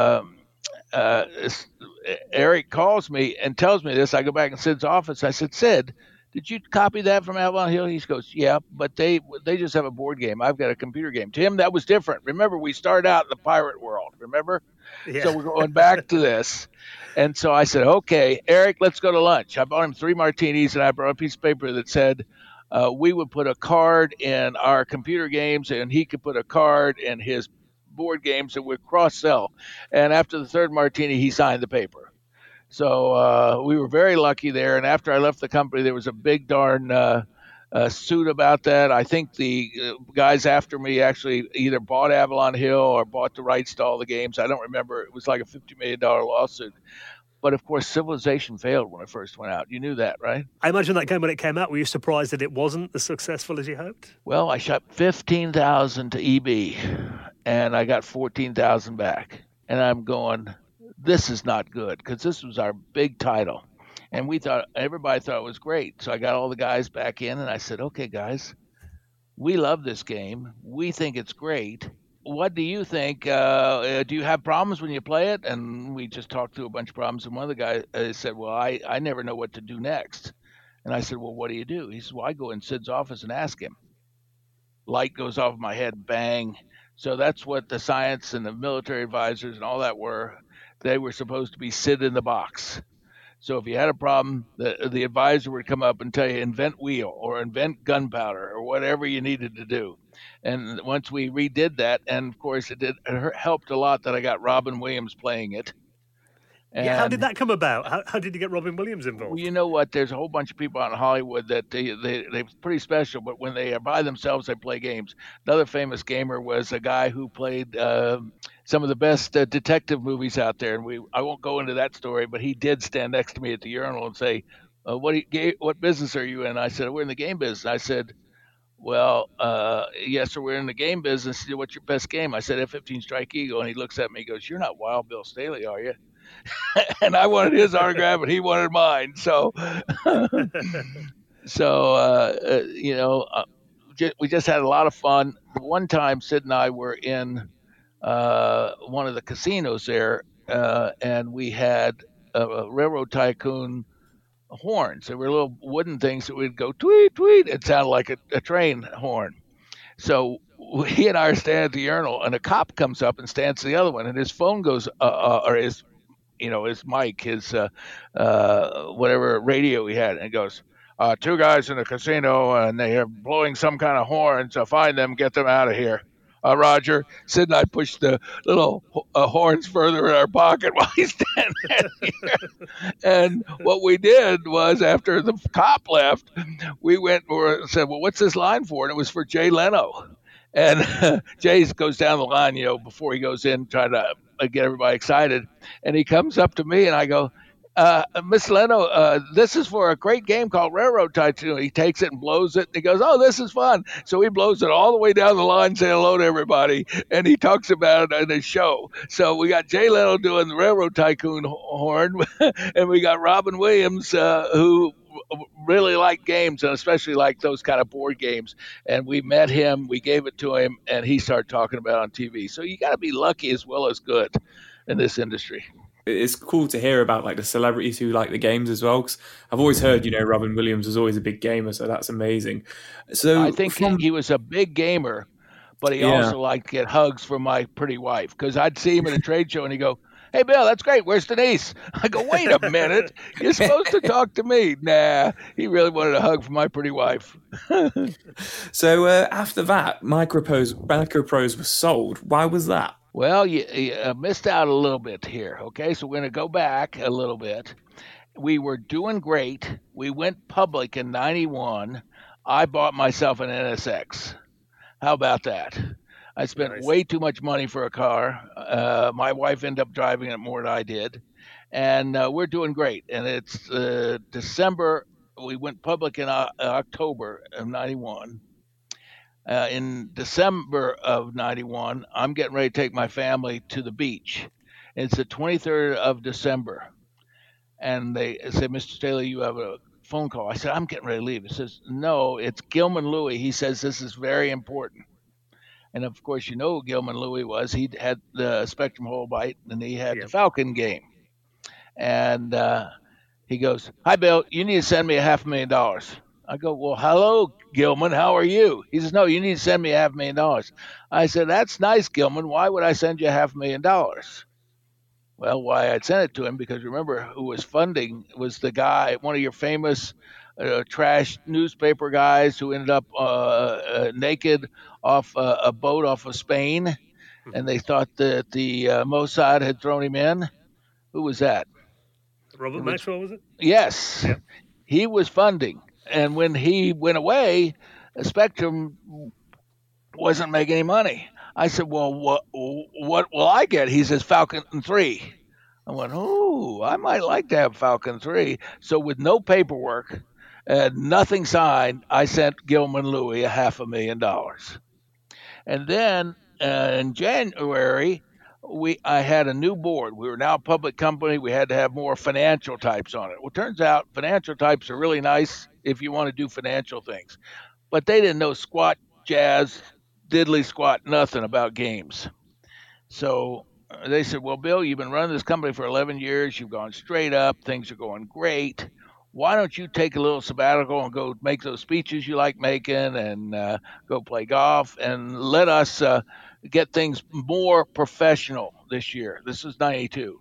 Eric calls me and tells me this. I go back in Sid's office. I said, Sid, did you copy that from Avalon Hill? He goes, yeah, but they just have a board game. I've got a computer game. To him, that was different. Remember, we started out in the pirate world, remember? Yeah. So we're going back to this. And so I said, okay, Eric, let's go to lunch. I bought him 3 martinis, and I brought a piece of paper that said we would put a card in our computer games, and he could put a card in his board games, and we'd cross-sell. And after the 3rd martini, he signed the paper. So we were very lucky there. And after I left the company, there was a big darn suit about that. I think the guys after me actually either bought Avalon Hill or bought the rights to all the games. I don't remember. It was like a $50 million lawsuit. But, of course, Civilization failed when it first went out. You knew that, right? I imagine that game when it came out, were you surprised that it wasn't as successful as you hoped? Well, I shot 15,000 to EB, and I got 14,000 back. And I'm going, this is not good, because this was our big title. And everybody thought it was great. So I got all the guys back in, and I said, okay, guys, we love this game. We think it's great. What do you think? Do you have problems when you play it? And we just talked through a bunch of problems. And one of the guys said, well, I never know what to do next. And I said, well, what do you do? He said, well, I go in Sid's office and ask him. Light goes off my head, bang. So that's what the science and the military advisors and all that were. They were supposed to be Sid in the box. So if you had a problem, the advisor would come up and tell you, invent wheel or invent gunpowder or whatever you needed to do. And once we redid that, and of course it helped a lot that I got Robin Williams playing it. And how did that come about? How did you get Robin Williams involved? Well, you know what? There's a whole bunch of people out in Hollywood that they're pretty special, but when they are by themselves, they play games. Another famous gamer was a guy who played some of the best detective movies out there. And I won't go into that story, but he did stand next to me at the urinal and say, what business are you in? I said, we're in the game business. I said, well, yes, sir, we're in the game business. What's your best game? I said, F-15 Strike Eagle. And he looks at me and goes, you're not Wild Bill Staley, are you? And I wanted his autograph, and he wanted mine. So, we just had a lot of fun. One time, Sid and I were in one of the casinos there, and we had a Railroad Tycoon horns. There were little wooden things that would go tweet, tweet. It sounded like a train horn. So he and I are standing at the urinal, and a cop comes up and stands to the other one, and his phone goes, or his mic, his whatever radio he had, and it goes, 2 guys in a casino, and they are blowing some kind of horn, so find them, get them out of here. Roger. Sid and I pushed the little horns further in our pocket while he's standing here. And what we did was, after the cop left, we went and said, well, what's this line for? And it was for Jay Leno. And Jay goes down the line, before he goes in, trying to get everybody excited. And he comes up to me, and I go, Miss Leno, this is for a great game called Railroad Tycoon. He takes it and blows it, and he goes, "Oh, this is fun." So he blows it all the way down the line, saying hello to everybody, and he talks about it in his show. So we got Jay Leno doing the Railroad Tycoon horn, and we got Robin Williams, who really like games, and especially like those kind of board games. And we met him, we gave it to him, and he started talking about it on TV. So you got to be lucky as well as good in this industry. It's cool to hear about like the celebrities who like the games as well, because I've always heard, Robin Williams was always a big gamer, so that's amazing. So I think he was a big gamer, but he also liked to get hugs from my pretty wife, because I'd see him at a trade show and he'd go, "Hey, Bill, that's great. Where's Denise?" I go, "Wait a minute. You're supposed to talk to me." Nah, he really wanted a hug from my pretty wife. So after that, Microprose was sold. Why was that? Well, you missed out a little bit here. Okay, so we're going to go back a little bit. We were doing great. We went public in 91. I bought myself an NSX. How about that? I spent way too much money for a car. My wife ended up driving it more than I did. And we're doing great. And it's December. We went public in October of 91. In December of 91, I'm getting ready to take my family to the beach. It's the 23rd of December. And they said, "Mr. Staley, you have a phone call." I said, "I'm getting ready to leave." He says, "No, it's Gilman Louie." He says, "This is very important." And of course, you know who Gilman Louie was. He had the Spectrum Holbein, and he had the Falcon game. And he goes, "Hi, Bill, you need to send me $500,000. I go, "Well, hello, Gilman. How are you?" He says, "No, you need to send me $500,000. I said, "That's nice, Gilman. Why would I send you $500,000? Well, why I'd sent it to him, because remember who was funding was the guy, one of your famous trash newspaper guys who ended up naked off a boat off of Spain, and they thought that the Mossad had thrown him in. Who was that? Robert Maxwell, was it? Yes. Yep. He was funding. And when he went away, Spectrum wasn't making any money. I said, "Well, what will I get?" He says, "Falcon 3. I went, "Oh, I might like to have Falcon 3. So with no paperwork and nothing signed, I sent Gilman Louie $500,000. And then in January, I had a new board. We were now a public company. We had to have more financial types on it. Well, it turns out financial types are really nice if you want to do financial things. But they didn't know squat, jazz, diddly squat, nothing about games. So they said, "Well, Bill, you've been running this company for 11 years. You've gone straight up. Things are going great. Why don't you take a little sabbatical and go make those speeches you like making, and go play golf, and let us get things more professional this year?" This is 92.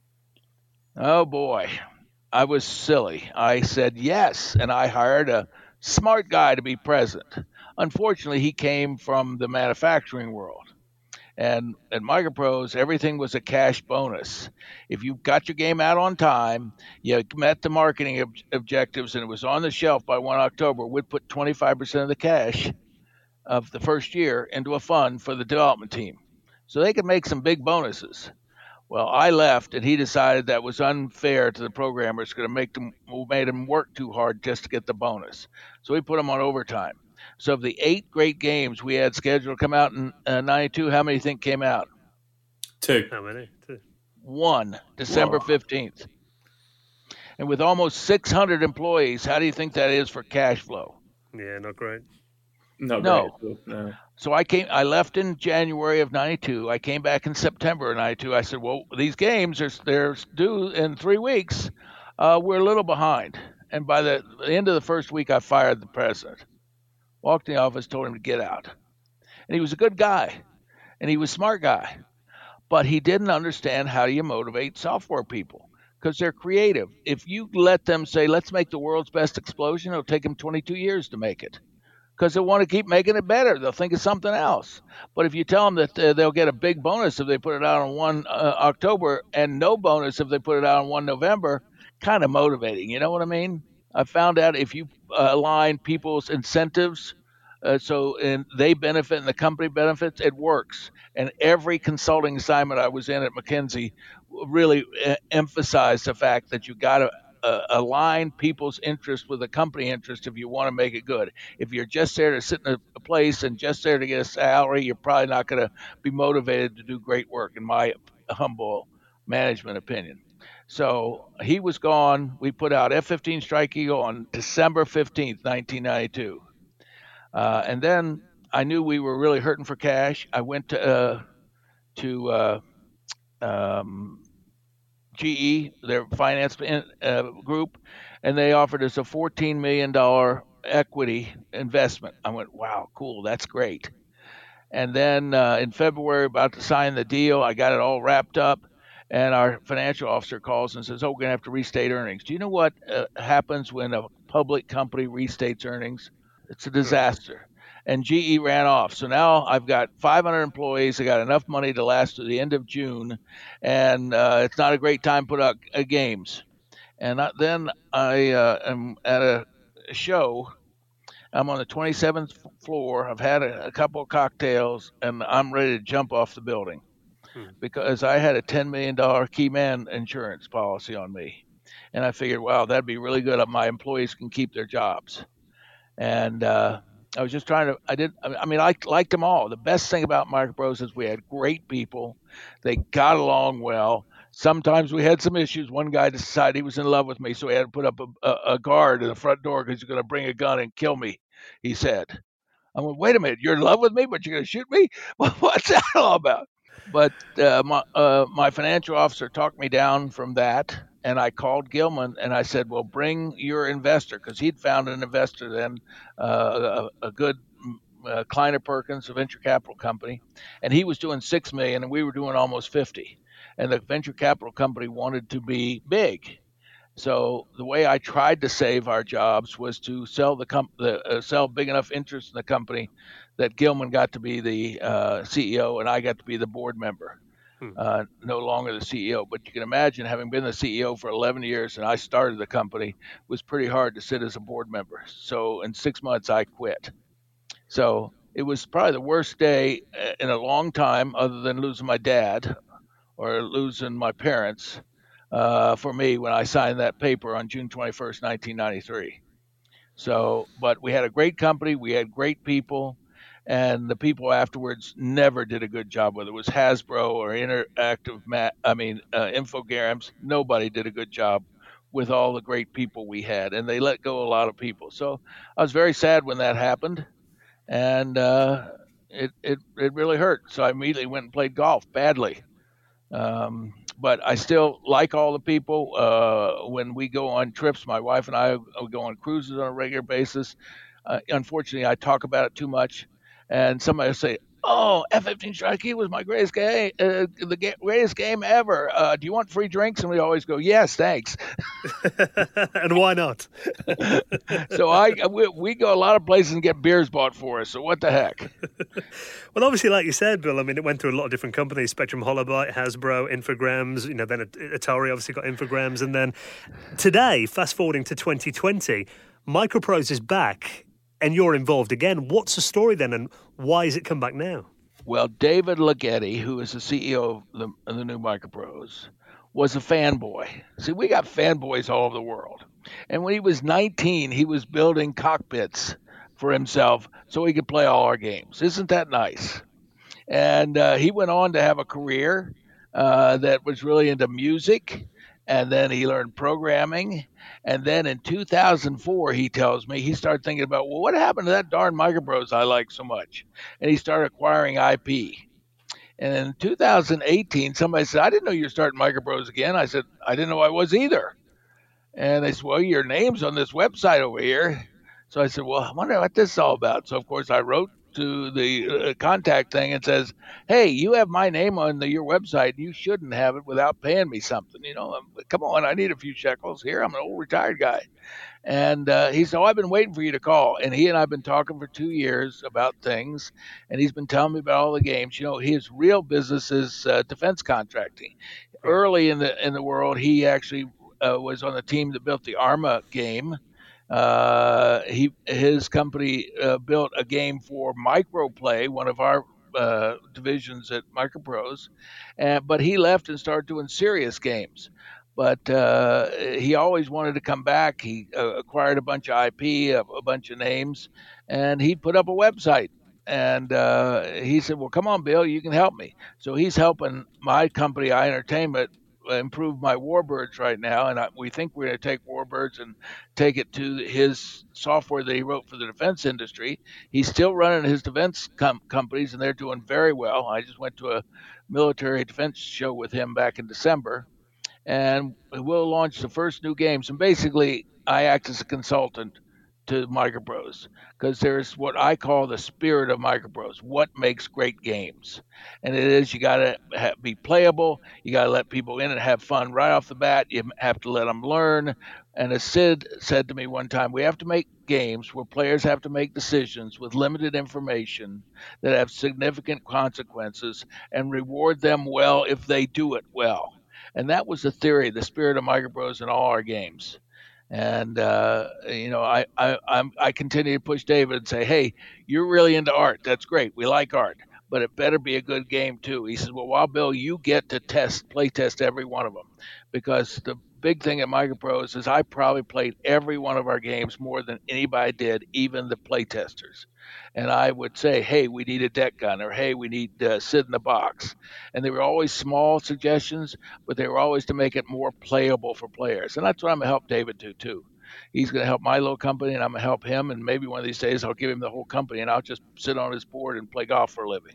Oh, boy. I was silly. I said yes, and I hired a smart guy to be president. Unfortunately, he came from the manufacturing world. And at Microprose, everything was a cash bonus. If you got your game out on time, you met the marketing objectives, and it was on the shelf by 1 October, we'd put 25% of the cash of the first year into a fund for the development team, so they could make some big bonuses. Well, I left, and he decided that was unfair to the programmers, going to made them work too hard just to get the bonus. So we put them on overtime. So of the 8 great games we had scheduled to come out in 92, how many think came out? 2. How many? 2. 1, December 15th. And with almost 600 employees, how do you think that is for cash flow? Yeah, not great. No. So I left in January of 92. I came back in September of 92. I said, "Well, these games they're due in 3 weeks. We're a little behind." And by the end of the first week, I fired the president. Walked in the office, told him to get out. And he was a good guy, and he was a smart guy. But he didn't understand how you motivate software people, because they're creative. If you let them say, "Let's make the world's best explosion," it'll take them 22 years to make it, because they want to keep making it better. They'll think of something else. But if you tell them that they'll get a big bonus if they put it out on 1 October and no bonus if they put it out on 1 November, kind of motivating. You know what I mean? I found out if you align people's incentives and they benefit and the company benefits, it works. And every consulting assignment I was in at McKinsey really emphasized the fact that you got to align people's interest with the company interest if you want to make it good. If you're just there to sit in a place and just there to get a salary, you're probably not going to be motivated to do great work, in my humble management opinion. So he was gone. We put out F-15 Strike Eagle on December 15th, 1992. And then I knew we were really hurting for cash. I went to GE, their finance group, and they offered us a $14 million equity investment. I went, wow, cool, that's great. And then in February, about to sign the deal, I got it all wrapped up, and our financial officer calls and says, oh, we're going to have to restate earnings. Do you know what happens when a public company restates earnings? It's a disaster. And GE ran off. So now I've got 500 employees. I got enough money to last to the end of June, and it's not a great time to put out games. And then I am at a show. I'm on the 27th floor. I've had a couple of cocktails, and I'm ready to jump off the building because I had a $10 million key man insurance policy on me. And I figured, wow, that'd be really good. My employees can keep their jobs. And I was just trying to, I liked them all. The best thing about MicroProse is we had great people. They got along well. Sometimes we had some issues. One guy decided he was in love with me, so he had to put up a guard at the front door because he's going to bring a gun and kill me, he said. I went, wait a minute, you're in love with me, but you're going to shoot me? What's that all about? But my financial officer talked me down from that, and I called Gilman, and I said, well, bring your investor, because he'd found an investor then, a good Kleiner Perkins, a venture capital company, and he was doing $6 million, and we were doing almost 50. And the venture capital company wanted to be big. So the way I tried to save our jobs was to sell sell big enough interest in the company that Gilman got to be the CEO and I got to be the board member. No longer the CEO. But you can imagine, having been the CEO for 11 years and I started the company, it was pretty hard to sit as a board member. So in 6 months, I quit. So it was probably the worst day in a long time, other than losing my dad or losing my parents, for me when I signed that paper on June 21st, 1993. So, but we had a great company. We had great people. And the people afterwards never did a good job, whether it was Hasbro or Infogrames. Nobody did a good job with all the great people we had, and they let go a lot of people. So I was very sad when that happened, and it really hurt. So I immediately went and played golf badly. But I still like all the people. When we go on trips, my wife and I go on cruises on a regular basis. Unfortunately, I talk about it too much. And somebody will say, oh, F-15 Strike Eagle was my greatest game, greatest game ever. Do you want free drinks? And we always go, yes, thanks. And why not? So we go a lot of places and get beers bought for us. So what the heck? Well, obviously, like you said, Bill, I mean, it went through a lot of different companies: Spectrum Holobyte, Hasbro, Infogrames. Then Atari obviously got Infogrames, and then today, fast forwarding to 2020, MicroProse is back. And you're involved again. What's the story then, and why has it come back now? Well, David Ligeti, who is the CEO of the new MicroProse, was a fanboy. See, we got fanboys all over the world. And when he was 19, he was building cockpits for himself so he could play all our games. Isn't that nice? And he went on to have a career that was really into music. And then he learned programming. And then in 2004, he tells me, he started thinking about, well, what happened to that darn MicroProse I like so much? And he started acquiring IP. And in 2018, somebody said, I didn't know you were starting MicroProse again. I said, I didn't know I was either. And they said, well, your name's on this website over here. So I said, well, I wonder what this is all about. So, of course, I wrote to the contact thing and says, hey, you have my name on your website. You shouldn't have it without paying me something. Come on, I need a few shekels here. I'm an old retired guy. And he said, I've been waiting for you to call. And he and I have been talking for 2 years about things. And he's been telling me about all the games. His real business is defense contracting. Early in the world, he actually was on the team that built the Arma game. His company built a game for Microplay, one of our divisions at Microprose, but he left and started doing serious games. But he always wanted to come back. He acquired a bunch of IP, a bunch of names, and he put up a website. And he said, "Well, come on, Bill, you can help me." So he's helping my company, iEntertainment, improve my Warbirds right now, and we think we're going to take Warbirds and take it to his software that he wrote for the defense industry. He's still running his defense companies, and they're doing very well. I just went to a military defense show with him back in December, and we'll launch the first new games. And basically, I act as a consultant to Microprose because there's what I call the spirit of Microprose. What makes great games? And it is you got to be playable. You got to let people in and have fun right off the bat. You have to let them learn. And as Sid said to me one time, we have to make games where players have to make decisions with limited information that have significant consequences and reward them well if they do it well. And that was the theory, the spirit of Microprose in all our games. And I continue to push David and say, "Hey, you're really into art. That's great. We like art, but it better be a good game too." He says, "Well, Wild Bill, you get to play test every one of them, because the big thing at Microprose is I probably played every one of our games more than anybody did, even the play testers. And I would say, hey, we need a deck gun, or hey, we need Sid in the box. And they were always small suggestions, but they were always to make it more playable for players. And that's what I'm going to help David do, too. He's going to help my little company, and I'm going to help him. And maybe one of these days I'll give him the whole company, and I'll just sit on his board and play golf for a living.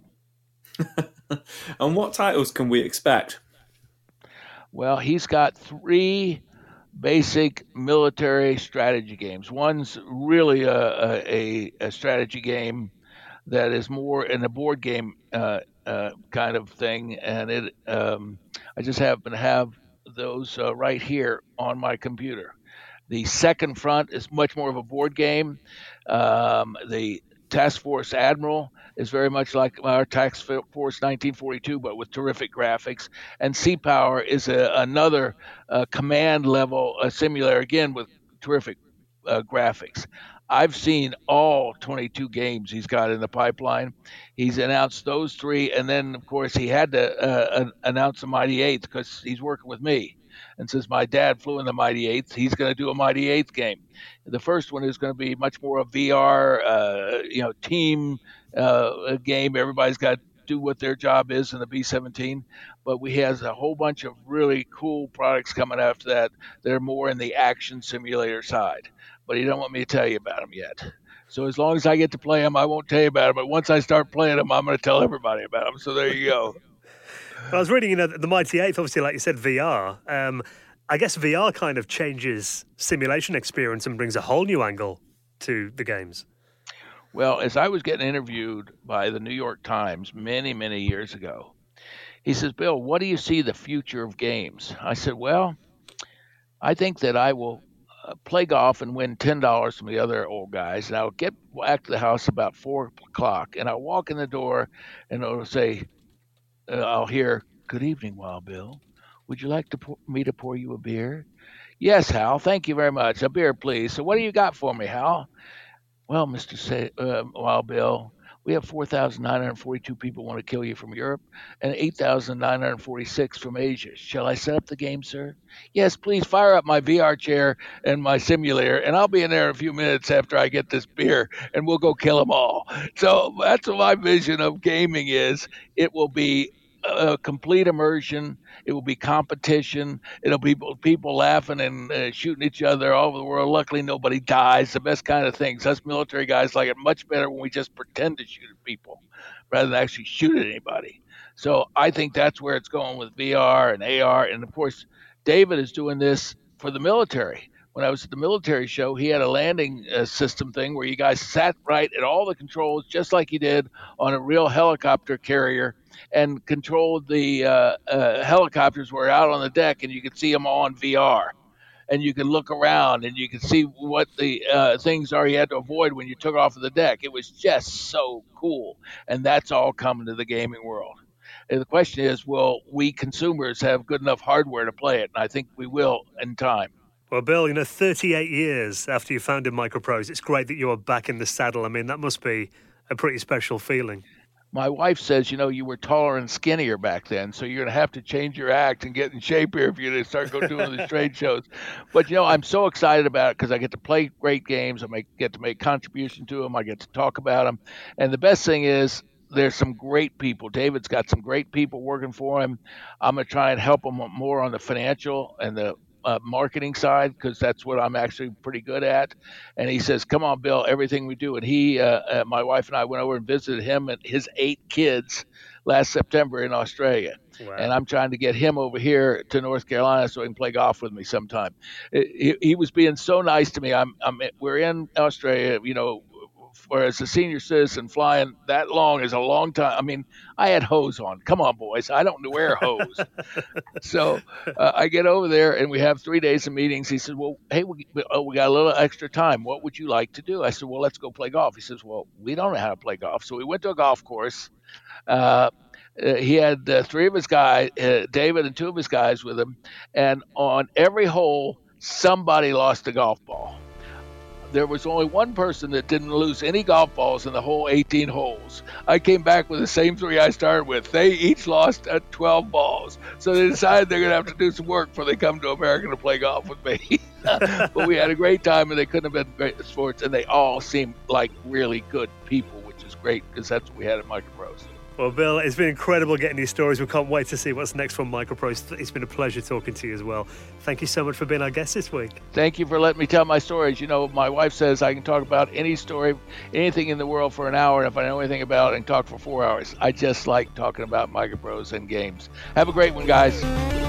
And what titles can we expect? Well, he's got 3 basic military strategy games. One's really a strategy game that is more in a board game kind of thing, and I just happen to have those right here on my computer. The Second Front is much more of a board game. The Task Force Admiral is very much like our Task Force 1942, but with terrific graphics. And Sea Power is another command level simulator, again, with terrific graphics. I've seen all 22 games he's got in the pipeline. He's announced those 3, and then, of course, he had to announce the Mighty Eighth because he's working with me. And since my dad flew in the Mighty Eighth, he's going to do a Mighty Eighth game. The first one is going to be much more a VR, team game. Everybody's got to do what their job is in the B-17. But he has a whole bunch of really cool products coming after that that are more in the action simulator side. But he don't want me to tell you about them yet. So as long as I get to play them, I won't tell you about them. But once I start playing them, I'm going to tell everybody about them. So there you go. I was reading, the Mighty Eighth, obviously, like you said, VR. I guess VR kind of changes simulation experience and brings a whole new angle to the games. Well, as I was getting interviewed by the New York Times many, many years ago, he says, Bill, what do you see the future of games? I said, well, I think that I will play golf and win $10 from the other old guys, and I'll get back to the house about 4 o'clock, and I'll walk in the door, and it'll say, I'll hear, good evening, Wild Bill. Would you like me to pour you a beer? Yes, Hal. Thank you very much. A beer, please. So what do you got for me, Hal? Well, Mr. Wild Bill, we have 4,942 people want to kill you from Europe and 8,946 from Asia. Shall I set up the game, sir? Yes, please fire up my VR chair and my simulator, and I'll be in there in a few minutes after I get this beer, and we'll go kill them all. So that's what my vision of gaming is. It will be a complete immersion. It will be competition. It'll be people laughing and shooting each other all over the world. Luckily, nobody dies. The best kind of things. Us military guys like it much better when we just pretend to shoot at people rather than actually shoot at anybody. So I think that's where it's going with VR and AR. And, of course, David is doing this for the military. When I was at the military show, he had a landing system thing where you guys sat right at all the controls, just like you did on a real helicopter carrier, and controlled the helicopters were out on the deck, and you could see them all on VR. And you could look around, and you could see what the things are you had to avoid when you took off of the deck. It was just so cool, and that's all coming to the gaming world. And the question is, will we consumers have good enough hardware to play it? And I think we will in time. Well, Bill, 38 years after you founded Microprose, it's great that you are back in the saddle. I mean, that must be a pretty special feeling. My wife says, you were taller and skinnier back then, so you're going to have to change your act and get in shape here if you're going to start doing these trade shows. But, I'm so excited about it because I get to play great games. I get to make contribution to them. I get to talk about them. And the best thing is there's some great people. David's got some great people working for him. I'm going to try and help him more on the financial and the marketing side because that's what I'm actually pretty good at. And he says, come on, Bill, everything we do. And my wife and I went over and visited him and his 8 kids last September in Australia. Wow. And I'm trying to get him over here to North Carolina so he can play golf with me sometime. He was being so nice to me. We're in Australia, whereas a senior citizen flying that long is a long time. I mean, I had hose on. Come on, boys. I don't wear hose. So I get over there, and we have 3 days of meetings. He says, well, hey, we got a little extra time. What would you like to do? I said, well, let's go play golf. He says, well, we don't know how to play golf. So we went to a golf course. He had 3 of his guys, David and 2 of his guys with him, and on every hole, somebody lost a golf ball. There was only one person that didn't lose any golf balls in the whole 18 holes. I came back with the same 3 I started with. They each lost 12 balls. So they decided they're going to have to do some work before they come to America to play golf with me. But we had a great time, and they couldn't have been great sports, and they all seemed like really good people, which is great because that's what we had at MicroPros. Well, Bill, it's been incredible getting these stories. We can't wait to see what's next from MicroPros. It's been a pleasure talking to you as well. Thank you so much for being our guest this week. Thank you for letting me tell my stories. My wife says I can talk about any story, anything in the world for an hour, and if I know anything about it, I can talk for 4 hours. I just like talking about MicroPros and games. Have a great one, guys.